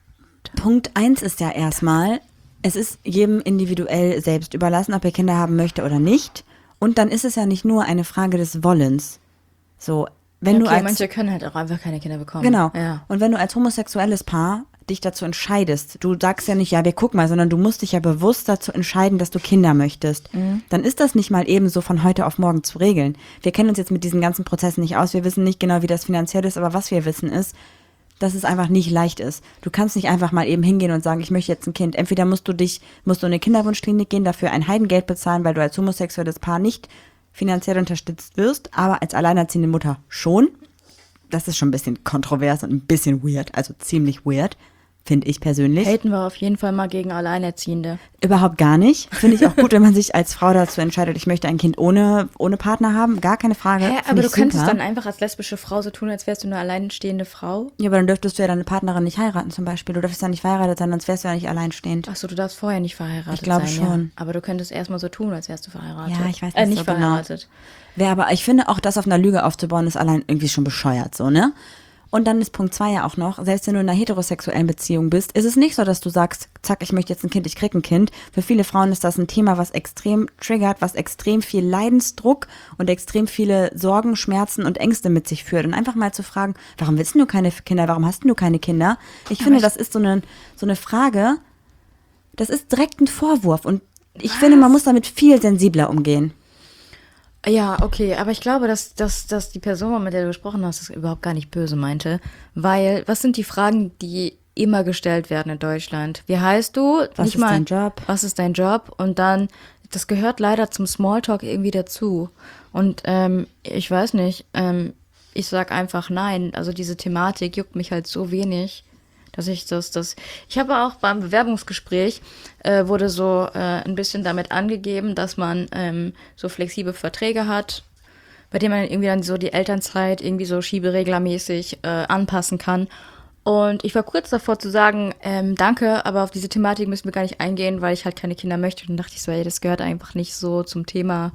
Punkt 1 ist ja erstmal, es ist jedem individuell selbst überlassen, ob er Kinder haben möchte oder nicht. Und dann ist es ja nicht nur eine Frage des Wollens. So, wenn du als manche können halt auch einfach keine Kinder bekommen. Genau. Ja. Und wenn du als homosexuelles Paar dich dazu entscheidest, du sagst ja nicht, ja, wir gucken mal, sondern du musst dich ja bewusst dazu entscheiden, dass du Kinder möchtest, dann ist das nicht mal eben so von heute auf morgen zu regeln. Wir kennen uns jetzt mit diesen ganzen Prozessen nicht aus, wir wissen nicht genau, wie das finanziell ist, aber was wir wissen ist, dass es einfach nicht leicht ist. Du kannst nicht einfach mal eben hingehen und sagen, ich möchte jetzt ein Kind. Entweder musst du in eine Kinderwunschklinik gehen, dafür ein Heidengeld bezahlen, weil du als homosexuelles Paar nicht finanziell unterstützt wirst, aber als alleinerziehende Mutter schon. Das ist schon ein bisschen kontrovers und ein bisschen weird, also ziemlich weird, finde ich persönlich. Haten wir auf jeden Fall mal gegen Alleinerziehende. Überhaupt gar nicht. Finde ich auch gut, wenn man sich als Frau dazu entscheidet, ich möchte ein Kind ohne Partner haben. Gar keine Frage. Hä, Find aber ich du könntest super. dann einfach als lesbische Frau so tun, als wärst du eine alleinstehende Frau. Ja, aber dann dürftest du ja deine Partnerin nicht heiraten zum Beispiel. Du dürftest ja nicht verheiratet sein, sonst wärst du ja nicht alleinstehend. Achso, du darfst vorher nicht verheiratet Ich glaube sein. schon. Ja. Aber du könntest erstmal so tun, als wärst du verheiratet. Ja, ich weiß nicht nicht so genau. verheiratet. Aber ich finde auch, das auf einer Lüge aufzubauen, ist allein irgendwie schon bescheuert, so, ne? Und dann ist Punkt 2 ja auch noch, selbst wenn du in einer heterosexuellen Beziehung bist, ist es nicht so, dass du sagst, zack, ich möchte jetzt ein Kind, ich krieg ein Kind. Für viele Frauen ist das ein Thema, was extrem triggert, was extrem viel Leidensdruck und extrem viele Sorgen, Schmerzen und Ängste mit sich führt. Und einfach mal zu fragen, warum willst du keine Kinder, warum hast du keine Kinder? Ich finde, das ist so eine Frage, das ist direkt ein Vorwurf. Und ich finde, man muss damit viel sensibler umgehen. Ja, okay, aber ich glaube, dass die Person, mit der du gesprochen hast, das überhaupt gar nicht böse meinte. Weil, was sind die Fragen, die immer gestellt werden in Deutschland? Wie heißt du? Was ist dein Job? Was ist dein Job? Und dann, das gehört leider zum Smalltalk irgendwie dazu. Und ich weiß nicht, ich sag einfach nein. Also diese Thematik juckt mich halt so wenig, dass ich ich habe auch beim Bewerbungsgespräch wurde so ein bisschen damit angegeben, dass man so flexible Verträge hat, bei denen man irgendwie dann so die Elternzeit irgendwie so schiebereglermäßig anpassen kann. Und ich war kurz davor zu sagen, danke, aber auf diese Thematik müssen wir gar nicht eingehen, weil ich halt keine Kinder möchte. Und dann dachte ich so, ey, das gehört einfach nicht so zum Thema,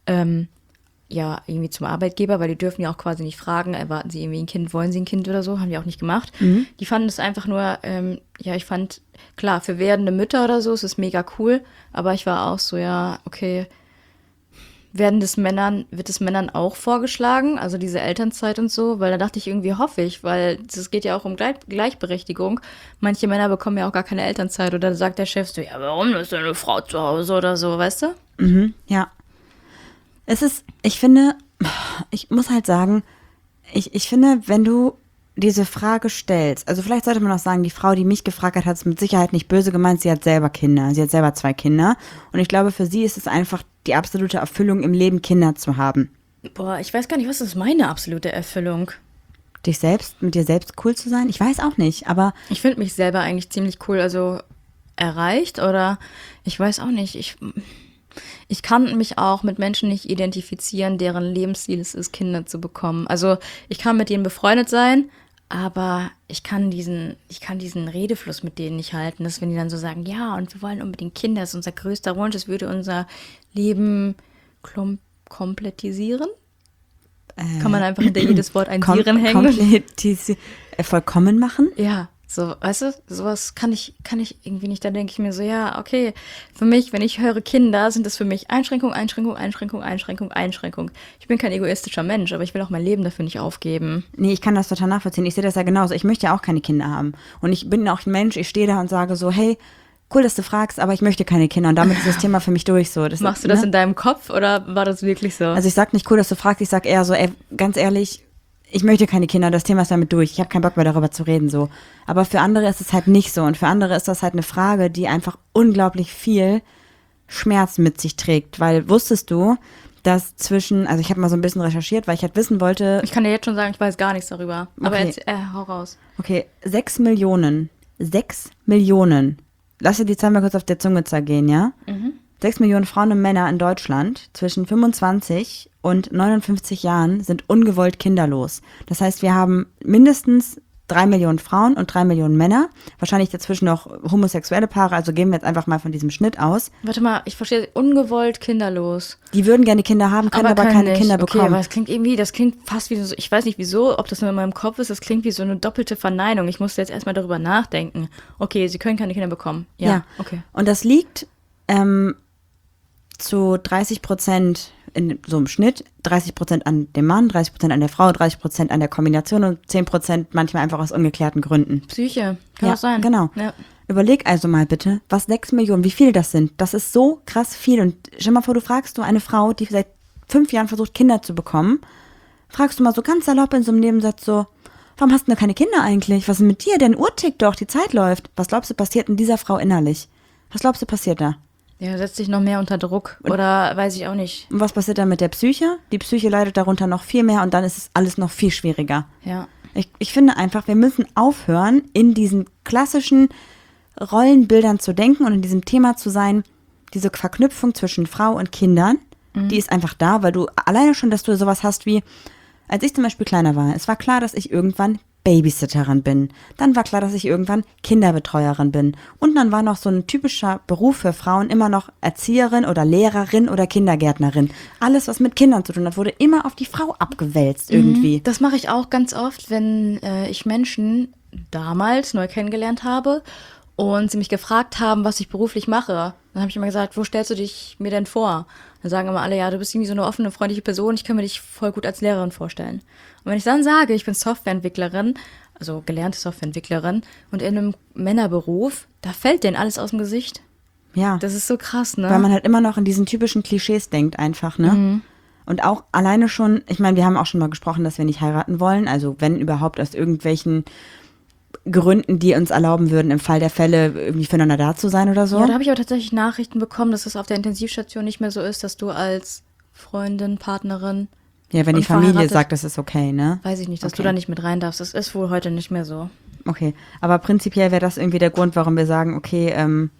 ja, irgendwie zum Arbeitgeber, weil die dürfen ja auch quasi nicht fragen, erwarten sie irgendwie ein Kind, wollen sie ein Kind oder so, haben die auch nicht gemacht. Die fanden es einfach nur, ja, ich fand, klar, für werdende Mütter oder so ist es mega cool, aber ich war auch so, ja, okay, wird es Männern auch vorgeschlagen, also diese Elternzeit und so, weil da dachte ich irgendwie, hoffe ich, weil es geht ja auch um Gleichberechtigung. Manche Männer bekommen ja auch gar keine Elternzeit oder sagt der Chef so, ja, warum ist denn eine Frau zu Hause oder so, weißt du? Ja. Ich finde, ich muss halt sagen, ich finde, wenn du diese Frage stellst, also vielleicht sollte man auch sagen, die Frau, die mich gefragt hat, hat es mit Sicherheit nicht böse gemeint, sie hat selber Kinder, sie hat selber 2 Kinder und ich glaube, für sie ist es einfach die absolute Erfüllung im Leben, Kinder zu haben. Boah, ich weiß gar nicht, was ist meine absolute Erfüllung? Mit dir selbst cool zu sein? Ich weiß auch nicht, aber Ich finde mich selber eigentlich ziemlich cool, also erreicht oder ich weiß auch nicht, ich kann mich auch mit Menschen nicht identifizieren, deren Lebensziel es ist, Kinder zu bekommen. Also ich kann mit denen befreundet sein, aber ich kann diesen Redefluss mit denen nicht halten. Dass wenn die dann so sagen, ja, und wir wollen unbedingt Kinder, das ist unser größter Wunsch, es würde unser Leben komplettisieren. Kann man einfach hinter jedes Wort ein Sieren hängen? Vollkommen machen? Ja, so, weißt du, sowas kann ich irgendwie nicht. Da denke ich mir so, ja, okay, für mich, wenn ich höre Kinder, sind das für mich Einschränkung, Einschränkung, Einschränkung, Einschränkung, Einschränkung. Ich bin kein egoistischer Mensch, aber ich will auch mein Leben dafür nicht aufgeben. Nee, ich kann das total nachvollziehen. Ich sehe das ja genauso. Ich möchte ja auch keine Kinder haben. Und ich bin auch ein Mensch, ich stehe da und sage so, hey, cool, dass du fragst, aber ich möchte keine Kinder. Und damit ist das Thema für mich durch. So. Machst du das in deinem Kopf oder war das wirklich so? Also ich sag nicht cool, dass du fragst, ich sag eher so, ey, ganz ehrlich, ich möchte keine Kinder, das Thema ist damit durch. Ich habe keinen Bock mehr darüber zu reden, so. Aber für andere ist es halt nicht so. Und für andere ist das halt eine Frage, die einfach unglaublich viel Schmerz mit sich trägt. Weil wusstest du, dass also ich habe mal so ein bisschen recherchiert, weil ich halt wissen wollte. Ich kann dir jetzt schon sagen, ich weiß gar nichts darüber. Aber Okay. jetzt, hau raus. Okay, 6 Millionen. Lass dir die Zahl mal kurz auf der Zunge zergehen, ja? 6 Millionen Frauen und Männer in Deutschland zwischen 25 und 59 Jahren sind ungewollt kinderlos. Das heißt, wir haben mindestens 3 Millionen Frauen und 3 Millionen Männer. Wahrscheinlich dazwischen noch homosexuelle Paare, also gehen wir jetzt einfach mal von diesem Schnitt aus. Warte mal, ich verstehe, ungewollt kinderlos. Die würden gerne Kinder haben, können aber keine Kinder bekommen. Okay, aber das klingt fast wie so, ich weiß nicht wieso, ob das nur in meinem Kopf ist, das klingt wie so eine doppelte Verneinung. Ich musste jetzt erstmal darüber nachdenken. Okay, sie können keine Kinder bekommen. Ja. Okay. Und das liegt zu 30% in so einem Schnitt, 30% an dem Mann, 30% an der Frau, 30% an der Kombination und 10% manchmal einfach aus ungeklärten Gründen. Psyche, kann auch sein. Genau. Ja. Überleg also mal bitte, was 6 Millionen, wie viele das sind. Das ist so krass viel. Und stell mal vor, du fragst du eine Frau, die seit 5 Jahren versucht, Kinder zu bekommen, fragst du mal so ganz salopp in so einem Nebensatz so, warum hast du denn keine Kinder eigentlich? Was ist mit dir? Deine Uhr tickt doch, die Zeit läuft. Was glaubst du, passiert in dieser Frau innerlich? Was glaubst du, passiert da? Ja, setzt sich noch mehr unter Druck oder weiß ich auch nicht. Und was passiert dann mit der Psyche? Die Psyche leidet darunter noch viel mehr und dann ist es alles noch viel schwieriger. Ja. Ich finde einfach, wir müssen aufhören, in diesen klassischen Rollenbildern zu denken und in diesem Thema zu sein, diese Verknüpfung zwischen Frau und Kindern, die ist einfach da, weil du alleine schon, dass du sowas hast wie, als ich zum Beispiel kleiner war, es war klar, dass ich irgendwann Babysitterin bin. Dann war klar, dass ich irgendwann Kinderbetreuerin bin. Und dann war noch so ein typischer Beruf für Frauen immer noch Erzieherin oder Lehrerin oder Kindergärtnerin. Alles, was mit Kindern zu tun hat, wurde immer auf die Frau abgewälzt irgendwie. Das mache ich auch ganz oft, wenn ich Menschen damals neu kennengelernt habe und sie mich gefragt haben, was ich beruflich mache. Dann habe ich immer gesagt, wo stellst du dich mir denn vor? Dann sagen immer alle, ja, du bist irgendwie so eine offene, freundliche Person, ich kann mir dich voll gut als Lehrerin vorstellen. Und wenn ich dann sage, ich bin Softwareentwicklerin, also gelernte Softwareentwicklerin und in einem Männerberuf, da fällt denen alles aus dem Gesicht. Ja. Das ist so krass, ne? Weil man halt immer noch in diesen typischen Klischees denkt einfach, ne? Und auch alleine schon, ich meine, wir haben auch schon mal gesprochen, dass wir nicht heiraten wollen, also wenn überhaupt aus irgendwelchen Gründen, die uns erlauben würden, im Fall der Fälle irgendwie füreinander da zu sein oder so. Ja, da habe ich aber tatsächlich Nachrichten bekommen, dass es auf der Intensivstation nicht mehr so ist, dass du als Freundin, Partnerin Ja, wenn die Familie sagt, das ist okay, ne? Weiß ich nicht, dass du da nicht mit rein darfst. Das ist wohl heute nicht mehr so. Okay, aber prinzipiell wäre das irgendwie der Grund, warum wir sagen, okay,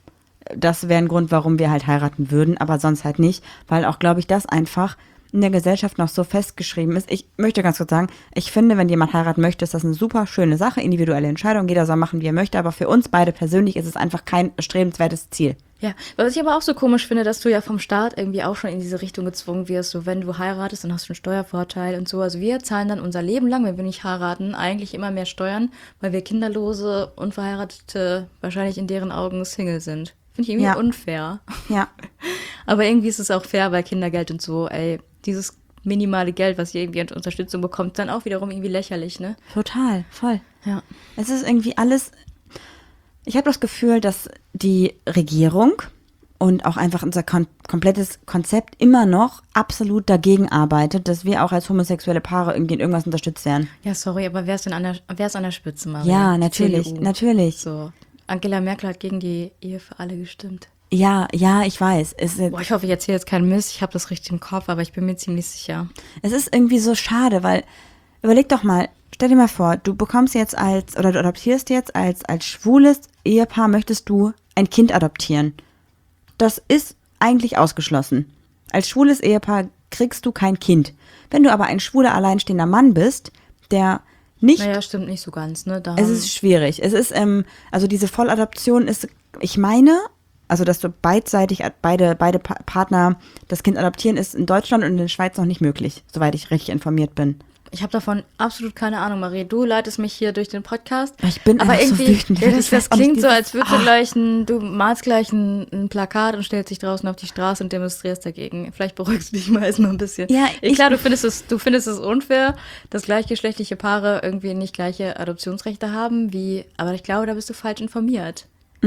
das wäre ein Grund, warum wir halt heiraten würden, aber sonst halt nicht, weil auch, glaube ich, das einfach in der Gesellschaft noch so festgeschrieben ist. Ich möchte ganz kurz sagen, ich finde, wenn jemand heiraten möchte, ist das eine super schöne Sache, individuelle Entscheidung, jeder soll machen, wie er möchte, aber für uns beide persönlich ist es einfach kein erstrebenswertes Ziel. Ja, was ich aber auch so komisch finde, dass du ja vom Staat irgendwie auch schon in diese Richtung gezwungen wirst, so wenn du heiratest, dann hast du einen Steuervorteil und so. Also wir zahlen dann unser Leben lang, wenn wir nicht heiraten, eigentlich immer mehr Steuern, weil wir kinderlose, unverheiratete, wahrscheinlich in deren Augen Single sind. Finde ich irgendwie unfair. Ja. Aber irgendwie ist es auch fair, weil Kindergeld und so, ey, dieses minimale Geld, was ihr irgendwie an Unterstützung bekommt, dann auch wiederum irgendwie lächerlich, ne? Total, voll. Ja. Es ist irgendwie alles, ich habe das Gefühl, dass die Regierung und auch einfach unser komplettes Konzept immer noch absolut dagegen arbeitet, dass wir auch als homosexuelle Paare irgendwie in irgendwas unterstützt werden. Ja, sorry, aber wer ist an der Spitze, Maria? Ja, natürlich, CDU. natürlich. So. Angela Merkel hat gegen die Ehe für alle gestimmt. Ja, ich weiß. Boah, ich hoffe, ich erzähle jetzt keinen Mist. Ich habe das richtig im Kopf, aber ich bin mir ziemlich sicher. Es ist irgendwie so schade, weil, überleg doch mal, stell dir mal vor, du bekommst jetzt oder du adoptierst jetzt als schwules Ehepaar, möchtest du ein Kind adoptieren. Das ist eigentlich ausgeschlossen. Als schwules Ehepaar kriegst du kein Kind. Wenn du aber ein schwuler, alleinstehender Mann bist, der nicht... Naja, stimmt nicht so ganz, ne? Es ist schwierig. Es ist, also diese Volladoption ist, ich meine... Also, dass du beidseitig, beide Partner das Kind adoptieren, ist in Deutschland und in der Schweiz noch nicht möglich, soweit ich richtig informiert bin. Ich habe davon absolut keine Ahnung, Marie. Du leitest mich hier durch den Podcast. Ich bin aber irgendwie so wütend. Ja, das klingt so, als würdest du malst gleich ein Plakat und stellst dich draußen auf die Straße und demonstrierst dagegen. Vielleicht beruhigst du dich mal erstmal ein bisschen. Ja, klar, du findest es unfair, dass gleichgeschlechtliche Paare irgendwie nicht gleiche Adoptionsrechte haben, aber ich glaube, da bist du falsch informiert.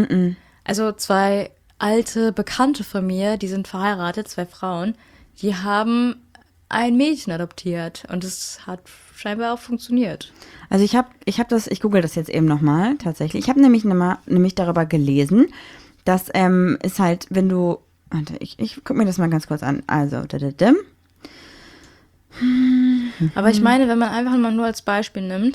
Also 2 alte Bekannte von mir, die sind verheiratet, 2 Frauen, die haben ein Mädchen adoptiert und es hat scheinbar auch funktioniert. Also ich google das jetzt eben nochmal tatsächlich. Ich habe nämlich darüber gelesen, dass ist halt, wenn du, warte, ich gucke mir das mal ganz kurz an. Also, Aber ich meine, wenn man einfach mal nur als Beispiel nimmt,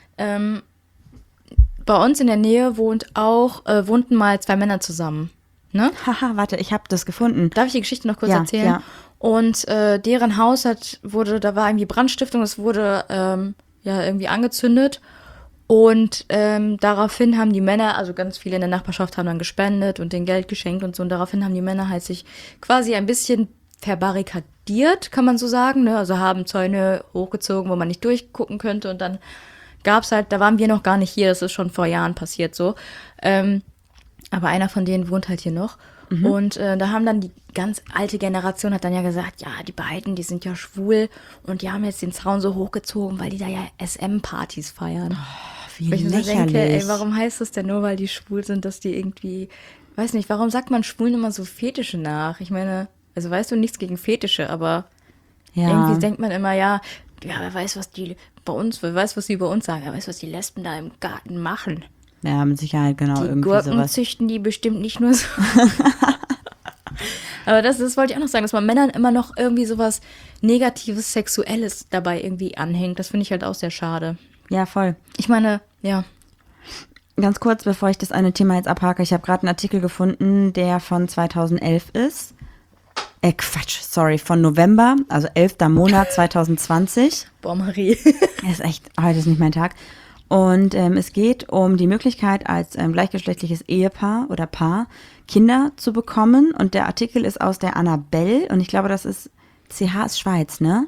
bei uns in der Nähe wohnten mal 2 Männer zusammen. Ne? Haha, warte, ich habe das gefunden. Darf ich die Geschichte noch kurz erzählen? Ja. Und deren Haus da war irgendwie Brandstiftung, es wurde irgendwie angezündet Und daraufhin haben die Männer, also ganz viele in der Nachbarschaft haben dann gespendet und denen Geld geschenkt und so. Und daraufhin haben die Männer halt sich quasi ein bisschen verbarrikadiert, kann man so sagen. Ne? Also haben Zäune hochgezogen, wo man nicht durchgucken könnte. Und dann gab's halt, da waren wir noch gar nicht hier, das ist schon vor Jahren passiert so. Aber einer von denen wohnt halt hier noch. Und da haben dann die ganz alte Generation hat dann ja gesagt, ja, die beiden, die sind ja schwul und die haben jetzt den Zaun so hochgezogen, weil die da ja SM-Partys feiern. Wie Weil ich mir so lächerlich. denke, ey, warum heißt das denn nur, weil die schwul sind, dass die irgendwie, weiß nicht, warum sagt man Schwulen immer so Fetische nach? Ich meine, also weißt du, nichts gegen Fetische, aber irgendwie denkt man immer, ja, wer weiß, was die bei uns, wer weiß, was die bei uns sagen, wer weiß, was die Lesben da im Garten machen. Ja, mit Sicherheit, genau, Die irgendwie Gurken sowas. züchten die bestimmt nicht nur so. Aber das wollte ich auch noch sagen, dass man Männern immer noch irgendwie sowas Negatives, Sexuelles dabei irgendwie anhängt. Das finde ich halt auch sehr schade. Ja, voll. Ich meine, ja. Ganz kurz, bevor ich das eine Thema jetzt abhake, ich habe gerade einen Artikel gefunden, der von 2011 ist. Von November, also 11. Monat 2020. Boah, Marie. Ist echt, heute ist nicht mein Tag. Und es geht um die Möglichkeit, als gleichgeschlechtliches Ehepaar oder Paar Kinder zu bekommen. Und der Artikel ist aus der Annabelle und ich glaube, das ist CH ist Schweiz, ne?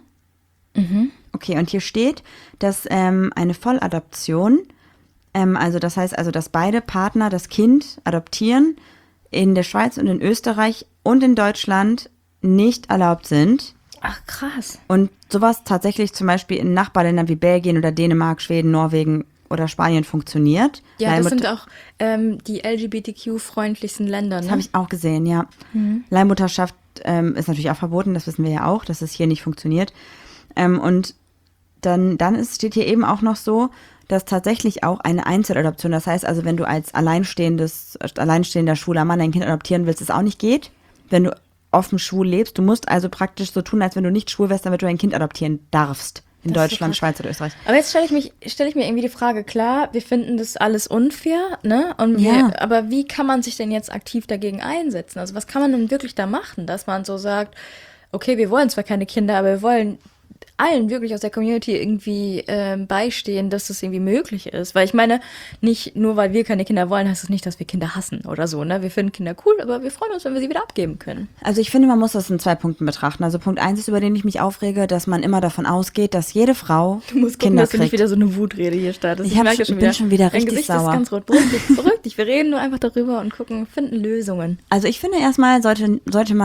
Okay, und hier steht, dass eine Volladoption, also das heißt also, dass beide Partner das Kind adoptieren, in der Schweiz und in Österreich und in Deutschland nicht erlaubt sind. Ach, krass. Und sowas tatsächlich zum Beispiel in Nachbarländern wie Belgien oder Dänemark, Schweden, Norwegen oder Spanien funktioniert. Ja, das sind auch die LGBTQ-freundlichen Länder, ne? Das habe ich auch gesehen, ja. Leihmutterschaft ist natürlich auch verboten, das wissen wir ja auch, dass es hier nicht funktioniert. Und dann steht hier eben auch noch so, dass tatsächlich auch eine Einzeladoption, das heißt also, wenn du als alleinstehender schwuler Mann ein Kind adoptieren willst, es auch nicht geht, wenn du offen schwul lebst. Du musst also praktisch so tun, als wenn du nicht schwul wärst, damit du ein Kind adoptieren darfst. In Das ist Deutschland, so krass. Schweiz oder Österreich. Aber jetzt stelle ich mir irgendwie die Frage, klar, wir finden das alles unfair, ne? Und Ja. aber wie kann man sich denn jetzt aktiv dagegen einsetzen? Also was kann man denn wirklich da machen, dass man so sagt, okay, wir wollen zwar keine Kinder, aber wir wollen allen wirklich aus der Community irgendwie beistehen, dass das irgendwie möglich ist. Weil ich meine, nicht nur weil wir keine Kinder wollen, heißt es nicht, dass wir Kinder hassen oder so, ne? Wir finden Kinder cool, aber wir freuen uns, wenn wir sie wieder abgeben können. Also ich finde, man muss das in 2 Punkten betrachten. Also Punkt 1 ist, über den ich mich aufrege, dass man immer davon ausgeht, dass jede Frau Du musst gucken, Kinder dass du nicht kriegt. wieder so eine Wutrede hier startest. Ich merke bin schon wieder Dein richtig Gesicht sauer. ist ganz rot. Beruhig dich. Wir reden nur einfach darüber und finden Lösungen. Also ich finde erstmal, sollte in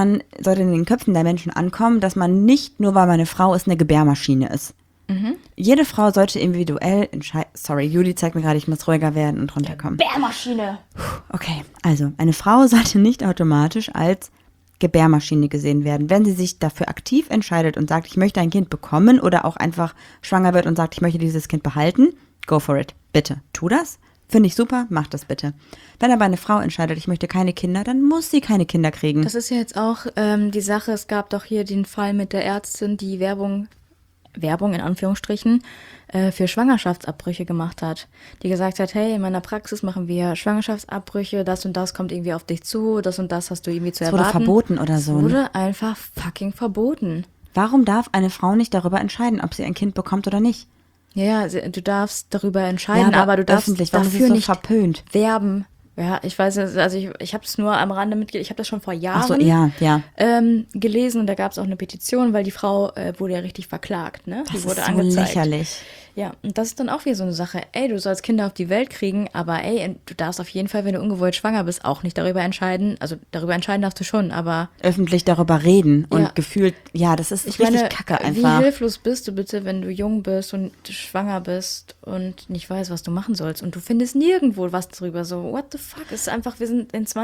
den Köpfen der Menschen ankommen, dass man nicht nur, weil man eine Frau ist, eine Gebärmaschine ist. Jede Frau sollte individuell entscheiden. Sorry, Juli zeigt mir gerade, ich muss ruhiger werden und runterkommen. Bärmaschine. Okay, also eine Frau sollte nicht automatisch als Gebärmaschine gesehen werden. Wenn sie sich dafür aktiv entscheidet und sagt, ich möchte ein Kind bekommen oder auch einfach schwanger wird und sagt, ich möchte dieses Kind behalten, go for it. Bitte, tu das. Finde ich super, mach das bitte. Wenn aber eine Frau entscheidet, ich möchte keine Kinder, dann muss sie keine Kinder kriegen. Das ist ja jetzt auch die Sache, es gab doch hier den Fall mit der Ärztin, die Werbung in Anführungsstrichen, für Schwangerschaftsabbrüche gemacht hat. Die gesagt hat, hey, in meiner Praxis machen wir Schwangerschaftsabbrüche, das und das kommt irgendwie auf dich zu, das und das hast du irgendwie zu Es wurde erwarten. verboten oder so, Es ne? wurde einfach fucking verboten. Warum darf eine Frau nicht darüber entscheiden, ob sie ein Kind bekommt oder nicht? Ja, du darfst darüber entscheiden, aber du darfst öffentlich, warum ist es dafür so nicht verpönt? werben. Ja, ich weiß nicht, also ich habe es nur am Rande ich habe das schon vor Jahren Ach so, ja. gelesen und da gab es auch eine Petition, weil die Frau wurde ja richtig verklagt, ne? Das Die wurde ist so angezeigt. lächerlich. Ja, und das ist dann auch wieder so eine Sache. Ey, du sollst Kinder auf die Welt kriegen, aber ey, du darfst auf jeden Fall, wenn du ungewollt schwanger bist, auch nicht darüber entscheiden. Also darüber entscheiden darfst du schon, aber Öffentlich darüber reden und Ja. gefühlt, ja, das ist ich richtig meine, kacke wie einfach. hilflos bist du bitte, wenn du jung bist und schwanger bist und nicht weißt, was du machen sollst. Und du findest nirgendwo was drüber. So, what the fuck? Es ist einfach, wir sind in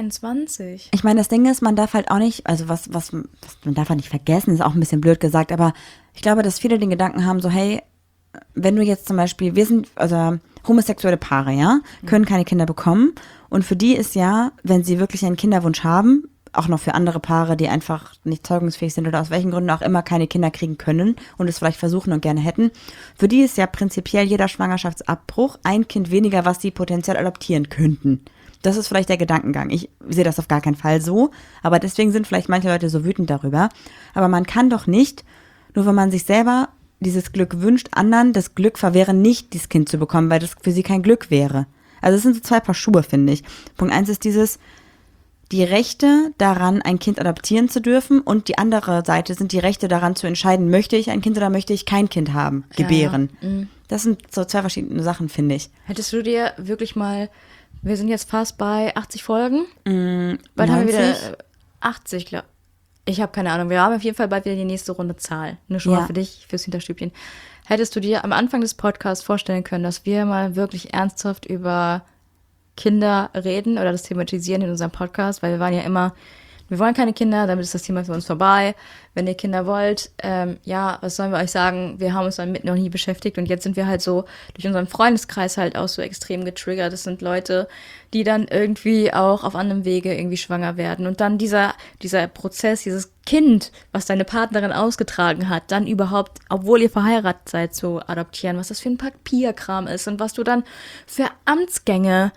2021. Ich meine, das Ding ist, man darf halt auch nicht, also was man darf halt nicht vergessen, ist auch ein bisschen blöd gesagt, aber ich glaube, dass viele den Gedanken haben, so, hey, wenn du jetzt zum Beispiel, wir sind, also homosexuelle Paare, ja, können keine Kinder bekommen und für die ist ja, wenn sie wirklich einen Kinderwunsch haben, auch noch für andere Paare, die einfach nicht zeugungsfähig sind oder aus welchen Gründen auch immer keine Kinder kriegen können und es vielleicht versuchen und gerne hätten, für die ist ja prinzipiell jeder Schwangerschaftsabbruch ein Kind weniger, was sie potenziell adoptieren könnten. Das ist vielleicht der Gedankengang. Ich sehe das auf gar keinen Fall so, aber deswegen sind vielleicht manche Leute so wütend darüber. Aber man kann doch nicht, nur wenn man sich selber dieses Glück wünscht, anderen das Glück verwehren, nicht dieses Kind zu bekommen, weil das für sie kein Glück wäre. Also es sind so 2 Paar Schuhe, finde ich. Punkt 1 ist die Rechte daran, ein Kind adoptieren zu dürfen, und die andere Seite sind die Rechte daran zu entscheiden, möchte ich ein Kind oder möchte ich kein Kind haben, gebären. Ja. Das sind so 2 verschiedene Sachen, finde ich. Hättest du dir wirklich mal, wir sind jetzt fast bei 80 Folgen. Bald 90? haben wir wieder 80, glaube ich. Ich habe keine Ahnung. Wir haben auf jeden Fall bald wieder die nächste Runde Zahl. Nur schon mal für dich, fürs Hinterstübchen. Hättest du dir am Anfang des Podcasts vorstellen können, dass wir mal wirklich ernsthaft über Kinder reden oder das thematisieren in unserem Podcast? Weil wir waren ja immer, wir wollen keine Kinder, damit ist das Thema für uns vorbei. Wenn ihr Kinder wollt, was sollen wir euch sagen? Wir haben uns damit noch nie beschäftigt, und jetzt sind wir halt so durch unseren Freundeskreis halt auch so extrem getriggert. Das sind Leute, die dann irgendwie auch auf anderem Wege irgendwie schwanger werden. Und dann dieser Prozess, dieses Kind, was deine Partnerin ausgetragen hat, dann überhaupt, obwohl ihr verheiratet seid, zu adoptieren, was das für ein Papierkram ist und was du dann für Amtsgänge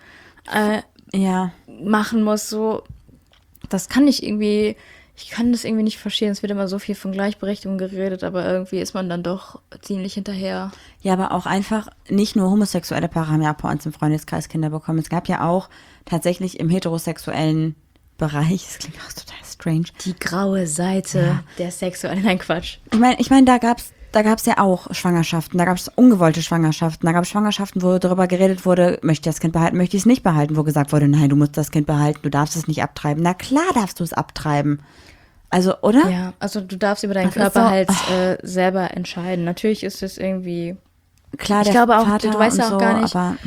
machen musst, so. Das kann ich kann das irgendwie nicht verstehen. Es wird immer so viel von Gleichberechtigung geredet, aber irgendwie ist man dann doch ziemlich hinterher. Ja, aber auch einfach, nicht nur homosexuelle Paare haben ja auch bei uns im Freundeskreis Kinder bekommen. Es gab ja auch tatsächlich im heterosexuellen Bereich, das klingt auch total strange. Die graue Seite der sexuellen, nein, Quatsch. Ich meine, da gab's ja auch Schwangerschaften, da gab es ungewollte Schwangerschaften, da gab es Schwangerschaften, wo darüber geredet wurde, möchte ich das Kind behalten, möchte ich es nicht behalten, wo gesagt wurde, nein, du musst das Kind behalten, du darfst es nicht abtreiben. Na klar darfst du es abtreiben. Also, oder? Ja, also du darfst über deinen Körper halt selber entscheiden. Natürlich ist es irgendwie, klar, ich glaube auch, Vater du weißt ja auch so, gar nicht, aber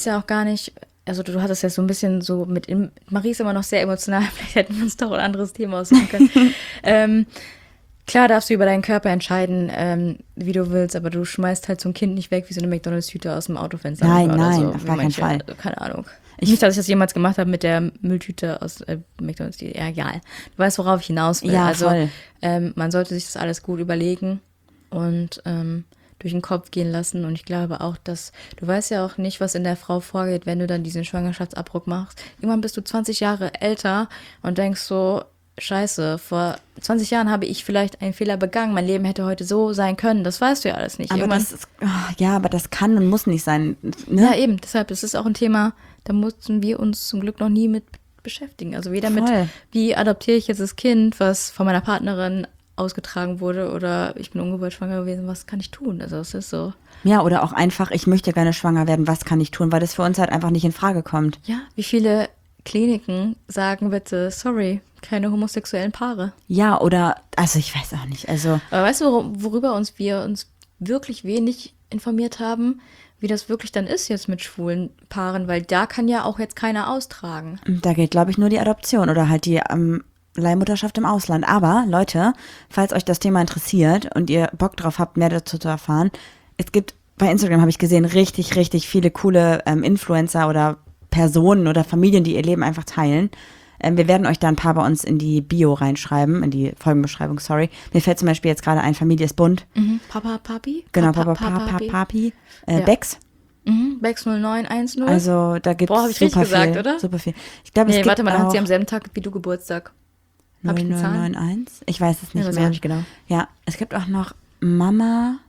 also du hattest ja so ein bisschen so Marie ist immer noch sehr emotional, vielleicht hätten wir uns doch ein anderes Thema aussuchen können. Klar darfst du über deinen Körper entscheiden, wie du willst, aber du schmeißt halt so ein Kind nicht weg wie so eine McDonalds-Tüte aus dem Autofenster. Nein, so, auf gar keinen Fall. Keine Ahnung. Nicht, dass ich das jemals gemacht habe mit der Mülltüte aus McDonalds. Ja, egal. Du weißt, worauf ich hinaus will. Ja, also voll. Man sollte sich das alles gut überlegen und durch den Kopf gehen lassen. Und ich glaube auch, dass du weißt ja auch nicht, was in der Frau vorgeht, wenn du dann diesen Schwangerschaftsabbruch machst. Irgendwann bist du 20 Jahre älter und denkst so, Scheiße, vor 20 Jahren habe ich vielleicht einen Fehler begangen. Mein Leben hätte heute so sein können. Das weißt du ja alles nicht. Aber das kann und muss nicht sein. Ne? Ja, eben. Deshalb ist es auch ein Thema, da mussten wir uns zum Glück noch nie mit beschäftigen. Also weder mit, wie adoptiere ich jetzt das Kind, was von meiner Partnerin ausgetragen wurde, oder ich bin ungewollt schwanger gewesen, was kann ich tun? Also es ist so. Ja, oder auch einfach, ich möchte gerne schwanger werden, was kann ich tun? Weil das für uns halt einfach nicht in Frage kommt. Ja, wie viele Kliniken sagen bitte, sorry, keine homosexuellen Paare. Ja, oder, also ich weiß auch nicht, also. Aber weißt du, worüber wir uns wirklich wenig informiert haben, wie das wirklich dann ist jetzt mit schwulen Paaren, weil da kann ja auch jetzt keiner austragen. Da geht, glaube ich, nur die Adoption oder halt die Leihmutterschaft im Ausland. Aber, Leute, falls euch das Thema interessiert und ihr Bock drauf habt, mehr dazu zu erfahren, es gibt, bei Instagram habe ich gesehen, richtig, richtig viele coole Influencer oder Personen oder Familien, die ihr Leben einfach teilen. Wir werden euch da ein paar bei uns in die Bio reinschreiben, in die Folgenbeschreibung, sorry. Mir fällt zum Beispiel jetzt gerade ein, Familie ist bunt. Papa, Papi? Genau, Papi. Bex. Bex 0910. Also da gibt es habe ich richtig gesagt, oder? Super viel. Ich glaube, es gibt warte mal, dann auch hat sie am selben Tag wie du Geburtstag. Hab ich eine Zahl? 0091? Ich weiß es nicht das mehr. weiß ich genau. Ja, es gibt auch noch Mama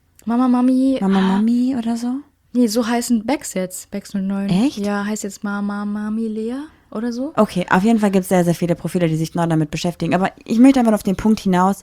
Mami oder so. Nee, so heißen Bex jetzt. Bex 09. Echt? Ja, heißt jetzt Mami Lea oder so. Okay, auf jeden Fall gibt es sehr, sehr viele Profile, die sich genau damit beschäftigen. Aber ich möchte einfach auf den Punkt hinaus,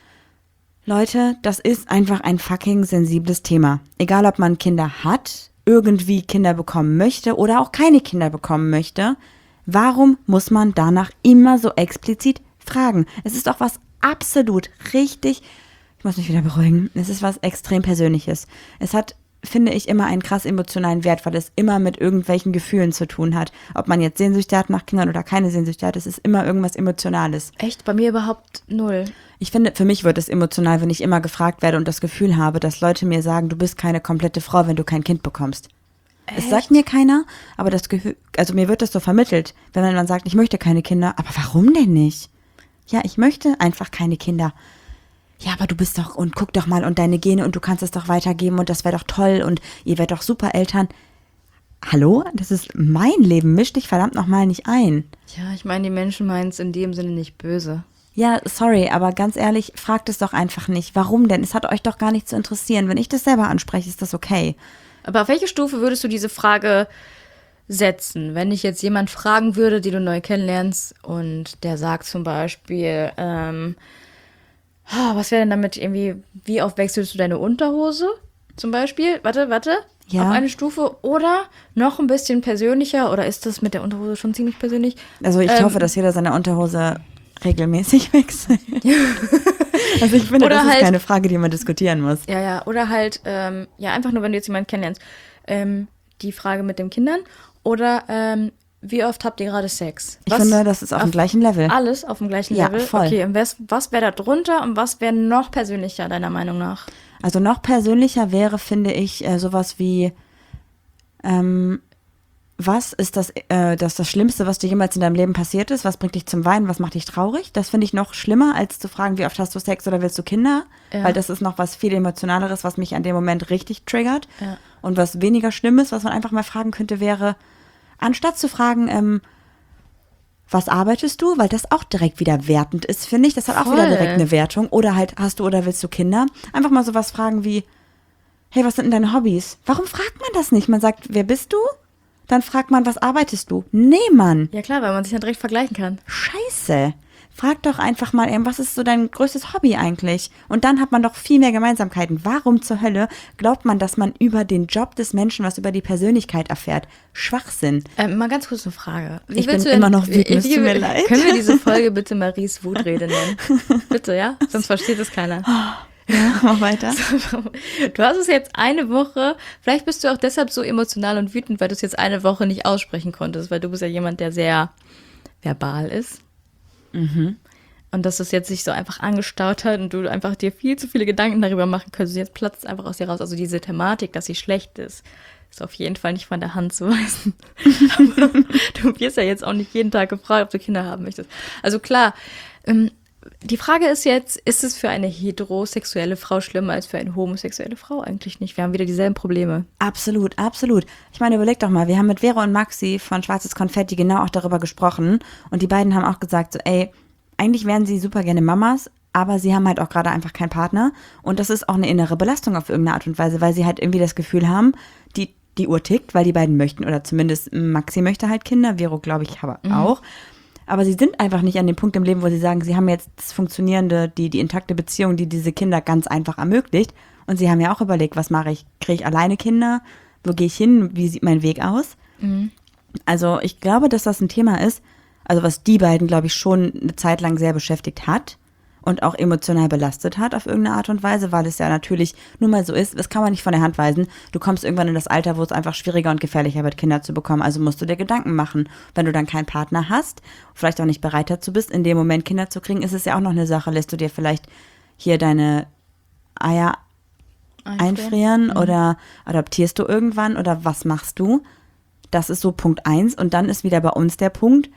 Leute, das ist einfach ein fucking sensibles Thema. Egal, ob man Kinder hat, irgendwie Kinder bekommen möchte oder auch keine Kinder bekommen möchte. Warum muss man danach immer so explizit fragen? Es ist doch was absolut richtig, ich muss mich wieder beruhigen, es ist was extrem Persönliches. Es hat, finde ich, immer einen krass emotionalen Wert, weil es immer mit irgendwelchen Gefühlen zu tun hat. Ob man jetzt Sehnsüchte hat nach Kindern oder keine Sehnsüchte hat, es ist immer irgendwas Emotionales. Echt? Bei mir überhaupt null. Ich finde, für mich wird es emotional, wenn ich immer gefragt werde und das Gefühl habe, dass Leute mir sagen, du bist keine komplette Frau, wenn du kein Kind bekommst. Echt? Es sagt mir keiner, aber das Gefühl, also mir wird das so vermittelt, wenn man dann sagt, ich möchte keine Kinder, aber warum denn nicht? Ja, ich möchte einfach keine Kinder. Ja, aber du bist doch, und guck doch mal, und deine Gene, und du kannst es doch weitergeben, und das wäre doch toll, und ihr werdet doch super Eltern. Hallo? Das ist mein Leben, misch dich verdammt nochmal nicht ein. Ja, ich meine, die Menschen meinen es in dem Sinne nicht böse. Ja, sorry, aber ganz ehrlich, fragt es doch einfach nicht. Warum denn? Es hat euch doch gar nicht zu interessieren. Wenn ich das selber anspreche, ist das okay. Aber auf welche Stufe würdest du diese Frage setzen? Wenn dich jetzt jemand fragen würde, die du neu kennenlernst und der sagt zum Beispiel, was wäre denn damit irgendwie, wie oft wechselst du deine Unterhose zum Beispiel? Warte. Ja. Auf eine Stufe oder noch ein bisschen persönlicher oder ist das mit der Unterhose schon ziemlich persönlich? Also ich hoffe, dass jeder seine Unterhose regelmäßig wechselt. Also ich finde, Oder das ist halt- keine Frage, die man diskutieren muss. Ja, oder halt, einfach nur, wenn du jetzt jemanden kennenlernst, die Frage mit den Kindern oder wie oft habt ihr gerade Sex? Ich finde, das ist auf dem gleichen Level. Alles auf dem gleichen Ja, Level? voll. Okay, und was wäre da drunter und was wäre noch persönlicher, deiner Meinung nach? Also noch persönlicher wäre, finde ich, sowas wie, was ist das Schlimmste, was dir jemals in deinem Leben passiert ist? Was bringt dich zum Weinen? Was macht dich traurig? Das finde ich noch schlimmer, als zu fragen, wie oft hast du Sex oder willst du Kinder? Ja. Weil das ist noch was viel Emotionaleres, was mich an dem Moment richtig triggert. Ja. Und was weniger Schlimmes, was man einfach mal fragen könnte, wäre, anstatt zu fragen, was arbeitest du? Weil das auch direkt wieder wertend ist, finde ich. Das hat auch wieder Voll. direkt eine Wertung. Oder halt, hast du oder willst du Kinder? Einfach mal sowas fragen wie, hey, was sind denn deine Hobbys? Warum fragt man das nicht? Man sagt, wer bist du? Dann fragt man, was arbeitest du? Nee, Mann. Ja klar, weil man sich dann direkt vergleichen kann. Scheiße. Frag doch einfach mal, was ist so dein größtes Hobby eigentlich? Und dann hat man doch viel mehr Gemeinsamkeiten. Warum zur Hölle glaubt man, dass man über den Job des Menschen was über die Persönlichkeit erfährt? Schwachsinn. Mal ganz kurz eine Frage. Wie Ich willst bin du immer noch wütend, es tut mir leid. Können wir diese Folge bitte Maries Wutrede nennen? Bitte, ja? Sonst versteht es keiner. Ja, mach weiter. Du hast es jetzt eine Woche, vielleicht bist du auch deshalb so emotional und wütend, weil du es jetzt eine Woche nicht aussprechen konntest, weil du bist ja jemand, der sehr verbal ist. Und dass das jetzt sich so einfach angestaut hat und du einfach dir viel zu viele Gedanken darüber machen könntest. Jetzt platzt es einfach aus dir raus. Also diese Thematik, dass sie schlecht ist auf jeden Fall nicht von der Hand zu weisen. Aber du wirst ja jetzt auch nicht jeden Tag gefragt, ob du Kinder haben möchtest. Also klar, die Frage ist jetzt, ist es für eine heterosexuelle Frau schlimmer als für eine homosexuelle Frau? Eigentlich nicht. Wir haben wieder dieselben Probleme. Absolut, absolut. Ich meine, überleg doch mal, wir haben mit Vero und Maxi von Schwarzes Konfetti genau auch darüber gesprochen und die beiden haben auch gesagt, so, ey, eigentlich wären sie super gerne Mamas, aber sie haben halt auch gerade einfach keinen Partner und das ist auch eine innere Belastung auf irgendeine Art und Weise, weil sie halt irgendwie das Gefühl haben, die Uhr tickt, weil die beiden möchten oder zumindest Maxi möchte halt Kinder, Vero glaube ich aber auch. Aber sie sind einfach nicht an dem Punkt im Leben, wo sie sagen, sie haben jetzt das funktionierende, die intakte Beziehung, die diese Kinder ganz einfach ermöglicht. Und sie haben ja auch überlegt, was mache ich? Kriege ich alleine Kinder? Wo gehe ich hin? Wie sieht mein Weg aus? Also ich glaube, dass das ein Thema ist, also was die beiden, glaube ich, schon eine Zeit lang sehr beschäftigt hat und auch emotional belastet hat auf irgendeine Art und Weise, weil es ja natürlich nun mal so ist, das kann man nicht von der Hand weisen. Du kommst irgendwann in das Alter, wo es einfach schwieriger und gefährlicher wird, Kinder zu bekommen. Also musst du dir Gedanken machen. Wenn du dann keinen Partner hast, vielleicht auch nicht bereit dazu bist, in dem Moment Kinder zu kriegen, ist es ja auch noch eine Sache. Lässt du dir vielleicht hier deine Eier einfrieren oder adoptierst du irgendwann oder was machst du? Das ist so Punkt 1 und dann ist wieder bei uns der Punkt,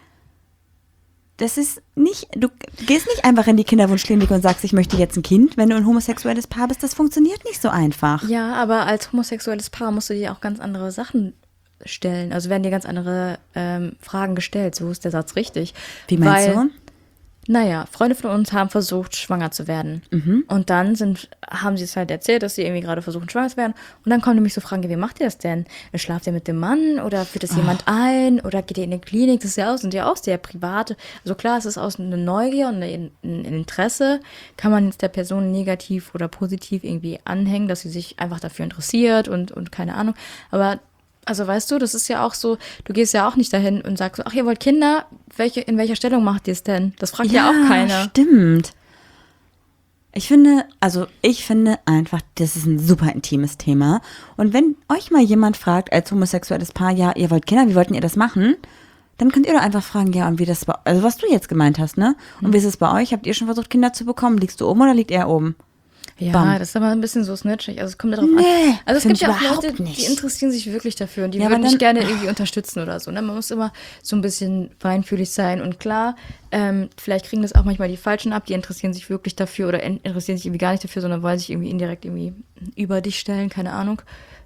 das ist nicht, du gehst nicht einfach in die Kinderwunschklinik und sagst, ich möchte jetzt ein Kind, wenn du ein homosexuelles Paar bist. Das funktioniert nicht so einfach. Ja, aber als homosexuelles Paar musst du dir auch ganz andere Sachen stellen. Also werden dir ganz andere Fragen gestellt. So ist der Satz richtig. Wie meinst du? Naja, Freunde von uns haben versucht, schwanger zu werden. Und dann haben sie es halt erzählt, dass sie irgendwie gerade versuchen, schwanger zu werden. Und dann kommen nämlich so Fragen, wie macht ihr das denn? Schlaft ihr mit dem Mann oder führt das jemand ein? Oder geht ihr in die Klinik? Das sind ja auch sehr private. Also klar, es ist aus einer Neugier und ein Interesse. Kann man jetzt der Person negativ oder positiv irgendwie anhängen, dass sie sich einfach dafür interessiert und keine Ahnung. Aber also weißt du, das ist ja auch so, du gehst ja auch nicht dahin und sagst so, ach, ihr wollt Kinder, in welcher Stellung macht ihr es denn? Das fragt ja auch keiner. Stimmt. Ich finde einfach, das ist ein super intimes Thema. Und wenn euch mal jemand fragt, als homosexuelles Paar, ja, ihr wollt Kinder, wie wollten ihr das machen? Dann könnt ihr doch einfach fragen, ja, und wie das, also was du jetzt gemeint hast, ne? Und wie ist es bei euch? Habt ihr schon versucht, Kinder zu bekommen? Liegst du oben oder liegt er oben? Ja, Bam. das ist aber ein bisschen so snitchig. Also es kommt darauf an. Also es find gibt ja ich auch überhaupt Leute, nicht. die interessieren sich wirklich dafür und die Ja, würden aber dich dann- gerne irgendwie unterstützen oder so. Ne? Man muss immer so ein bisschen feinfühlig sein. Und klar, vielleicht kriegen das auch manchmal die Falschen ab, die interessieren sich wirklich dafür oder interessieren sich irgendwie gar nicht dafür, sondern wollen sich irgendwie indirekt irgendwie über dich stellen, keine Ahnung.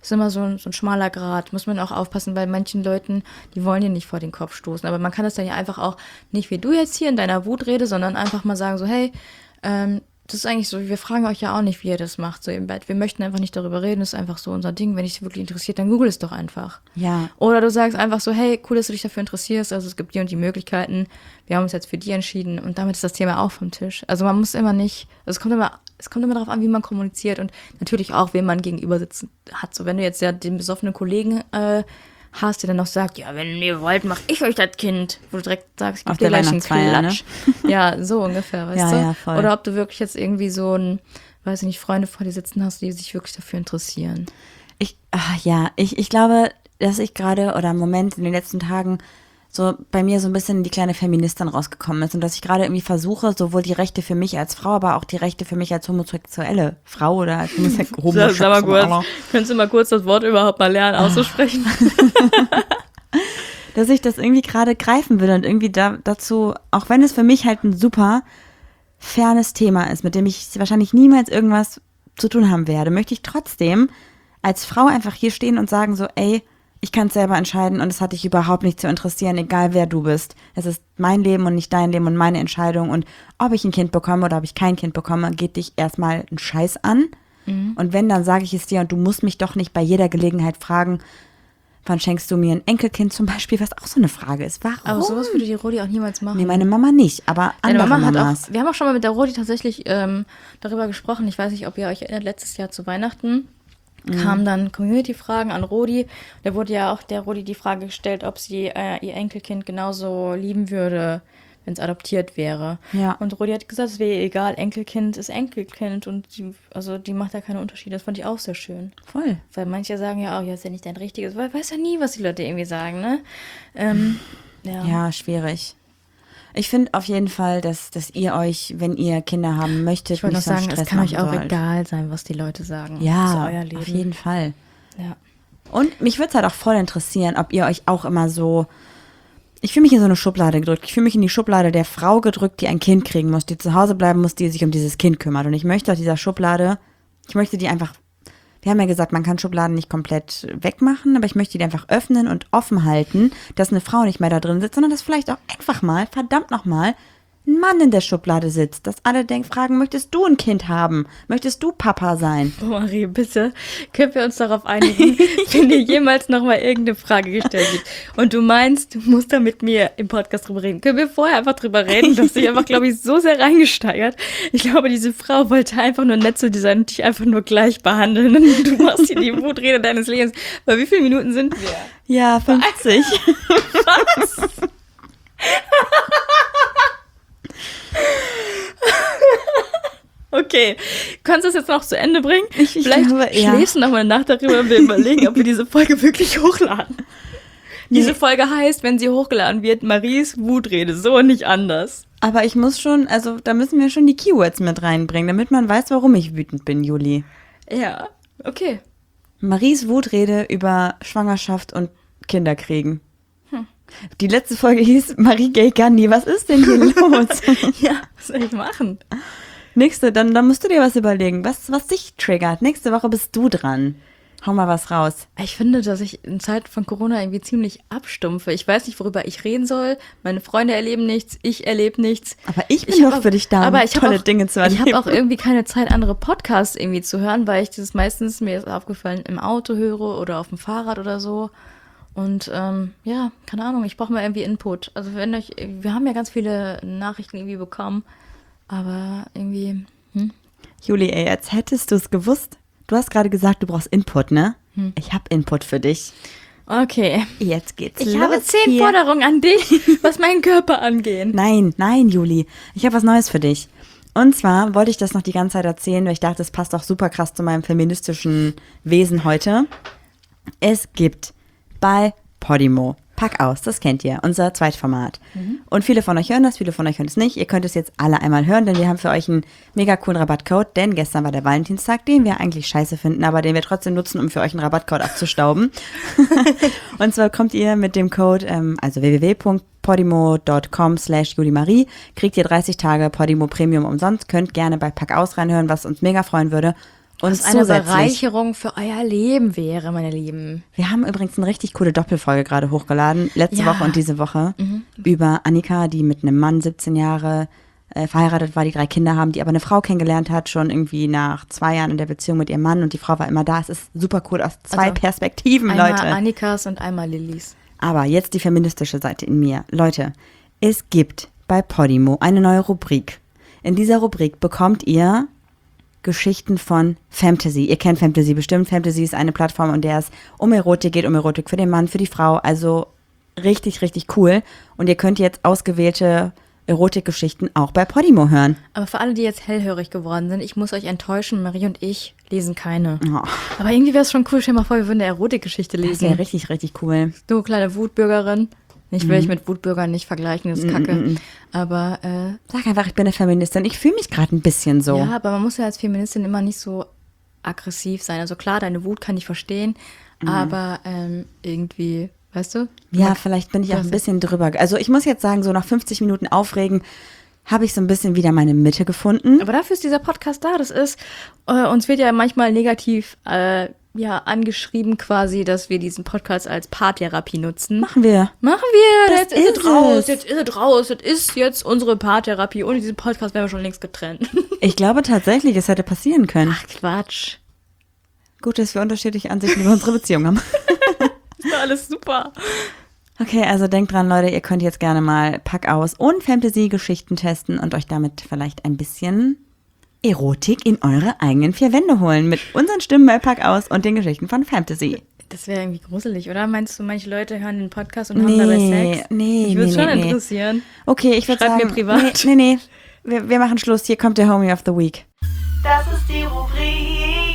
ist immer so ein schmaler Grat, muss man auch aufpassen, weil manchen Leuten, die wollen dir nicht vor den Kopf stoßen. Aber man kann das dann ja einfach auch nicht wie du jetzt hier in deiner Wutrede, sondern einfach mal sagen so, hey, das ist eigentlich so, wir fragen euch ja auch nicht, wie ihr das macht, so im Bett. Wir möchten einfach nicht darüber reden, das ist einfach so unser Ding. Wenn dich wirklich interessiert, dann google es doch einfach. Ja. Oder du sagst einfach so, hey, cool, dass du dich dafür interessierst, also es gibt die und die Möglichkeiten, wir haben uns jetzt für die entschieden und damit ist das Thema auch vom Tisch. Also man muss immer nicht, also es kommt immer darauf an, wie man kommuniziert und natürlich auch, wen man gegenüber sitzen hat. So, wenn du jetzt ja den besoffenen Kollegen hast, der dann noch sagt, ja, wenn ihr wollt, mach ich euch das Kind. Wo du direkt sagst, ich geb dir gleich einen Klatsch. Ne? Ja, so ungefähr, weißt du? Ja, voll. Oder ob du wirklich jetzt irgendwie so ein, weiß ich nicht, Freunde vor dir sitzen hast, die sich wirklich dafür interessieren. Ich glaube, dass ich gerade oder im Moment in den letzten Tagen so bei mir so ein bisschen die kleine Feministin rausgekommen ist und dass ich gerade irgendwie versuche, sowohl die Rechte für mich als Frau, aber auch die Rechte für mich als homosexuelle Frau oder als homosexuelle. Sag mal kurz, könntest du mal kurz das Wort überhaupt mal lernen auszusprechen? Dass ich das irgendwie gerade greifen will und irgendwie dazu, auch wenn es für mich halt ein super fernes Thema ist, mit dem ich wahrscheinlich niemals irgendwas zu tun haben werde, möchte ich trotzdem als Frau einfach hier stehen und sagen so, ey, ich kann es selber entscheiden und es hat dich überhaupt nicht zu interessieren, egal wer du bist. Es ist mein Leben und nicht dein Leben und meine Entscheidung und ob ich ein Kind bekomme oder ob ich kein Kind bekomme, geht dich erstmal einen Scheiß an. Mhm. Und wenn, dann sage ich es dir und du musst mich doch nicht bei jeder Gelegenheit fragen, wann schenkst du mir ein Enkelkind zum Beispiel, was auch so eine Frage ist. Warum? Aber sowas würde die Rodi auch niemals machen. Nee, meine Mama nicht, aber andere Mamas. Wir haben auch schon mal mit der Rodi tatsächlich darüber gesprochen. Ich weiß nicht, ob ihr euch erinnert, letztes Jahr zu Weihnachten kamen dann Community-Fragen an Rodi. Da wurde ja auch der Rodi die Frage gestellt, ob sie ihr Enkelkind genauso lieben würde, wenn es adoptiert wäre. Ja. Und Rodi hat gesagt, es wäre ihr egal, Enkelkind ist Enkelkind und die macht da keine Unterschiede. Das fand ich auch sehr schön. Voll. Weil manche sagen ja auch, ja, ist ja nicht dein richtiges, weil weiß ja nie, was die Leute irgendwie sagen, ne? Ja, schwierig. Ich finde auf jeden Fall, dass ihr euch, wenn ihr Kinder haben möchtet, ich wollte noch nicht so einen sagen, Stress es kann euch auch sollt. egal sein, was die Leute sagen. Ja, das ist euer Leben. auf jeden Fall. Ja. Und mich würde es halt auch voll interessieren, ob ihr euch auch immer so, ich fühle mich in so eine Schublade gedrückt. Ich fühle mich in die Schublade der Frau gedrückt, die ein Kind kriegen muss, die zu Hause bleiben muss, die sich um dieses Kind kümmert. Und ich möchte aus dieser Schublade, ich möchte die einfach, wir haben ja gesagt, man kann Schubladen nicht komplett wegmachen, aber ich möchte die einfach öffnen und offen halten, dass eine Frau nicht mehr da drin sitzt, sondern dass vielleicht auch einfach mal, verdammt nochmal, ein Mann in der Schublade sitzt, dass alle fragen, möchtest du ein Kind haben? Möchtest du Papa sein? Oh Marie, bitte, können wir uns darauf einigen, wenn dir jemals nochmal irgendeine Frage gestellt wird und du meinst, du musst da mit mir im Podcast drüber reden. Können wir vorher einfach drüber reden? Du hast dich einfach, glaube ich, so sehr reingesteigert. Ich glaube, diese Frau wollte einfach nur nett zu dir sein und dich einfach nur gleich behandeln. Und du machst hier die Wutrede deines Lebens. Bei wie vielen Minuten sind wir? Ja, 50. Was? Okay, kannst du das jetzt noch zu Ende bringen? Vielleicht schläfst du noch mal eine Nacht darüber und wir überlegen, ob wir diese Folge wirklich hochladen. Nee. Diese Folge heißt, wenn sie hochgeladen wird, Maries Wutrede, so und nicht anders. Aber ich muss schon, also da müssen wir schon die Keywords mit reinbringen, damit man weiß, warum ich wütend bin, Juli. Ja, okay. Maries Wutrede über Schwangerschaft und Kinderkriegen. Die letzte Folge hieß Marie Gay Gandhi. Was ist denn hier los? Ja, was soll ich machen? Nächste, dann musst du dir was überlegen, was dich triggert. Nächste Woche bist du dran. Hau mal was raus. Ich finde, dass ich in Zeiten von Corona irgendwie ziemlich abstumpfe. Ich weiß nicht, worüber ich reden soll. Meine Freunde erleben nichts, ich erlebe nichts. Aber ich bin doch für dich da, um tolle Dinge zu erleben. Ich habe auch irgendwie keine Zeit, andere Podcasts irgendwie zu hören, weil ich das meistens, mir ist aufgefallen, im Auto höre oder auf dem Fahrrad oder so. Und ja, keine Ahnung, ich brauche mal irgendwie Input. Also wir haben ja ganz viele Nachrichten irgendwie bekommen, aber irgendwie, Juli, ey, als hättest du es gewusst. Du hast gerade gesagt, du brauchst Input, ne? Ich habe Input für dich. Okay. Jetzt geht's los. Ich habe 10 Forderungen an dich, was meinen Körper angeht. Nein, Juli. Ich habe was Neues für dich. Und zwar wollte ich das noch die ganze Zeit erzählen, weil ich dachte, es passt auch super krass zu meinem feministischen Wesen heute. Es gibt bei Podimo Pack aus, das kennt ihr, unser Zweitformat. Und viele von euch hören das, viele von euch hören es nicht. Ihr könnt es jetzt alle einmal hören, denn wir haben für euch einen mega coolen Rabattcode, denn gestern war der Valentinstag, den wir eigentlich scheiße finden, aber den wir trotzdem nutzen, um für euch einen Rabattcode abzustauben. Und zwar kommt ihr mit dem Code, also www.podimo.com/julimarie, kriegt ihr 30 Tage Podimo Premium umsonst, könnt gerne bei Pack aus reinhören, was uns mega freuen würde. Und Was eine zusätzlich, Bereicherung für euer Leben wäre, meine Lieben. wir haben übrigens eine richtig coole Doppelfolge gerade hochgeladen, letzte Ja. Woche und diese Woche, über Annika, die mit einem Mann 17 Jahre verheiratet war, die 3 Kinder haben, die aber eine Frau kennengelernt hat, schon irgendwie nach 2 Jahren in der Beziehung mit ihrem Mann und die Frau war immer da. Es ist super cool aus 2 Also, Perspektiven, Einmal Leute. Annikas und einmal Lillys. Aber jetzt die feministische Seite in mir. Leute, es gibt bei Podimo eine neue Rubrik. In dieser Rubrik bekommt ihr Geschichten von Fantasy. Ihr kennt Fantasy bestimmt. Fantasy ist eine Plattform, in der es um Erotik geht, um Erotik für den Mann, für die Frau. Also richtig, richtig cool. Und ihr könnt jetzt ausgewählte Erotikgeschichten auch bei Podimo hören. Aber für alle, die jetzt hellhörig geworden sind, ich muss euch enttäuschen, Marie und ich lesen keine. Oh, Aber irgendwie wäre es schon cool, stell dir mal vor, wir würden eine Erotikgeschichte das lesen. wäre richtig, richtig cool. Du, kleine Wutbürgerin. Ich will dich mit Wutbürgern nicht vergleichen, das ist Kacke. Aber, Sag einfach, ich bin eine Feministin. Ich fühle mich gerade ein bisschen so. ja, aber man muss ja als Feministin immer nicht so aggressiv sein. Also klar, deine Wut kann ich verstehen, aber irgendwie, weißt du? Ja, vielleicht bin ich auch ein bisschen drüber. Also ich muss jetzt sagen, so nach 50 Minuten Aufregen habe ich so ein bisschen wieder meine Mitte gefunden. Aber dafür ist dieser Podcast da. Das ist, uns wird ja manchmal negativ angeschrieben quasi, dass wir diesen Podcast als Paartherapie nutzen. Machen wir. Machen wir, Das jetzt ist ist es raus, es. jetzt ist es raus, das ist jetzt unsere Paartherapie. Ohne diesen Podcast wären wir schon längst getrennt. Ich glaube tatsächlich, es hätte passieren können. Ach, Quatsch. Gut, dass wir unterschiedliche Ansichten über unsere Beziehung haben. Ist doch alles super. Okay, also denkt dran, Leute, ihr könnt jetzt gerne mal Pack aus und Fantasy-Geschichten testen und euch damit vielleicht ein bisschen Erotik in eure eigenen 4 Wände holen. Mit unseren Stimmen bei Pack aus und den Geschichten von Fantasy. Das wäre irgendwie gruselig, oder? Meinst du, manche Leute hören den Podcast und haben dabei Sex? Nee, Ich würde es nee, schon nee. interessieren. Okay, ich würde Schreibt sagen, mir privat. Nee. Wir machen Schluss. Hier kommt der Homie of the Week. Das ist die Rubrik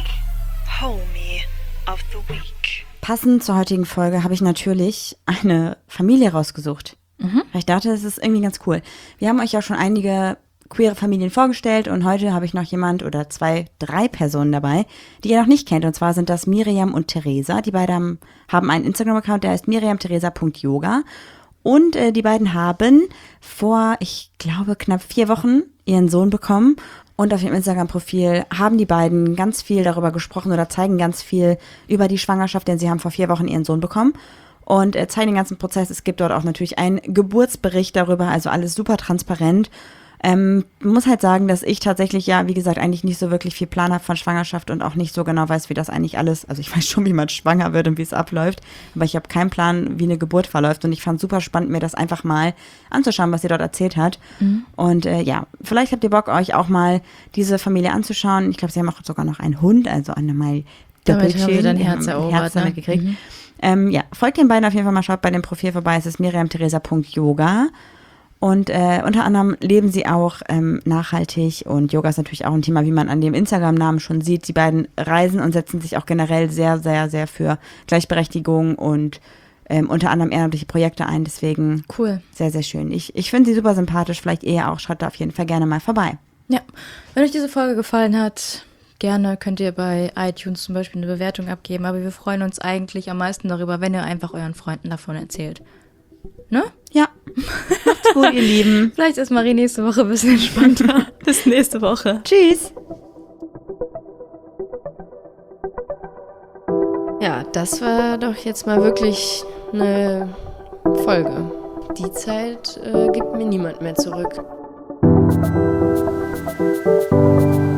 Homie of the Week. Passend zur heutigen Folge habe ich natürlich eine Familie rausgesucht. Weil ich dachte, das ist irgendwie ganz cool. Wir haben euch ja schon einige queere Familien vorgestellt und heute habe ich noch jemand oder 2, 3 Personen dabei, die ihr noch nicht kennt. Und zwar sind das Miriam und Theresa. Die beiden haben einen Instagram-Account, der heißt miriamtheresa.yoga. Und die beiden haben vor, ich glaube, knapp 4 Wochen ihren Sohn bekommen. Und auf ihrem Instagram-Profil haben die beiden ganz viel darüber gesprochen oder zeigen ganz viel über die Schwangerschaft, denn sie haben vor 4 Wochen ihren Sohn bekommen. Und zeigen den ganzen Prozess. Es gibt dort auch natürlich einen Geburtsbericht darüber, also alles super transparent. Muss halt sagen, dass ich tatsächlich ja, wie gesagt, eigentlich nicht so wirklich viel Plan habe von Schwangerschaft und auch nicht so genau weiß, wie das eigentlich alles, also ich weiß schon, wie man schwanger wird und wie es abläuft, aber ich habe keinen Plan, wie eine Geburt verläuft und ich fand es super spannend, mir das einfach mal anzuschauen, was sie dort erzählt hat. Und ja, vielleicht habt ihr Bock, euch auch mal diese Familie anzuschauen. Ich glaube, sie haben auch sogar noch einen Hund, also einmal Damit Doppelchen. haben sie dein Die Herz haben ein erobert, Herz damit ne? gekriegt. Ja, folgt den beiden auf jeden Fall mal, schaut bei dem Profil vorbei, es ist miriamtheresa.yoga. Und unter anderem leben sie auch nachhaltig und Yoga ist natürlich auch ein Thema, wie man an dem Instagram-Namen schon sieht. Die beiden reisen und setzen sich auch generell sehr, sehr, sehr für Gleichberechtigung und unter anderem ehrenamtliche Projekte ein. Deswegen Cool. sehr, sehr schön. Ich finde sie super sympathisch, vielleicht eher auch. Schaut da auf jeden Fall gerne mal vorbei. Ja, wenn euch diese Folge gefallen hat, gerne könnt ihr bei iTunes zum Beispiel eine Bewertung abgeben. Aber wir freuen uns eigentlich am meisten darüber, wenn ihr einfach euren Freunden davon erzählt. Ne? Ja, macht's gut, ihr Lieben. Vielleicht ist Marie nächste Woche ein bisschen entspannter. Bis nächste Woche. Tschüss. Ja, das war doch jetzt mal wirklich eine Folge. Die Zeit gibt mir niemand mehr zurück.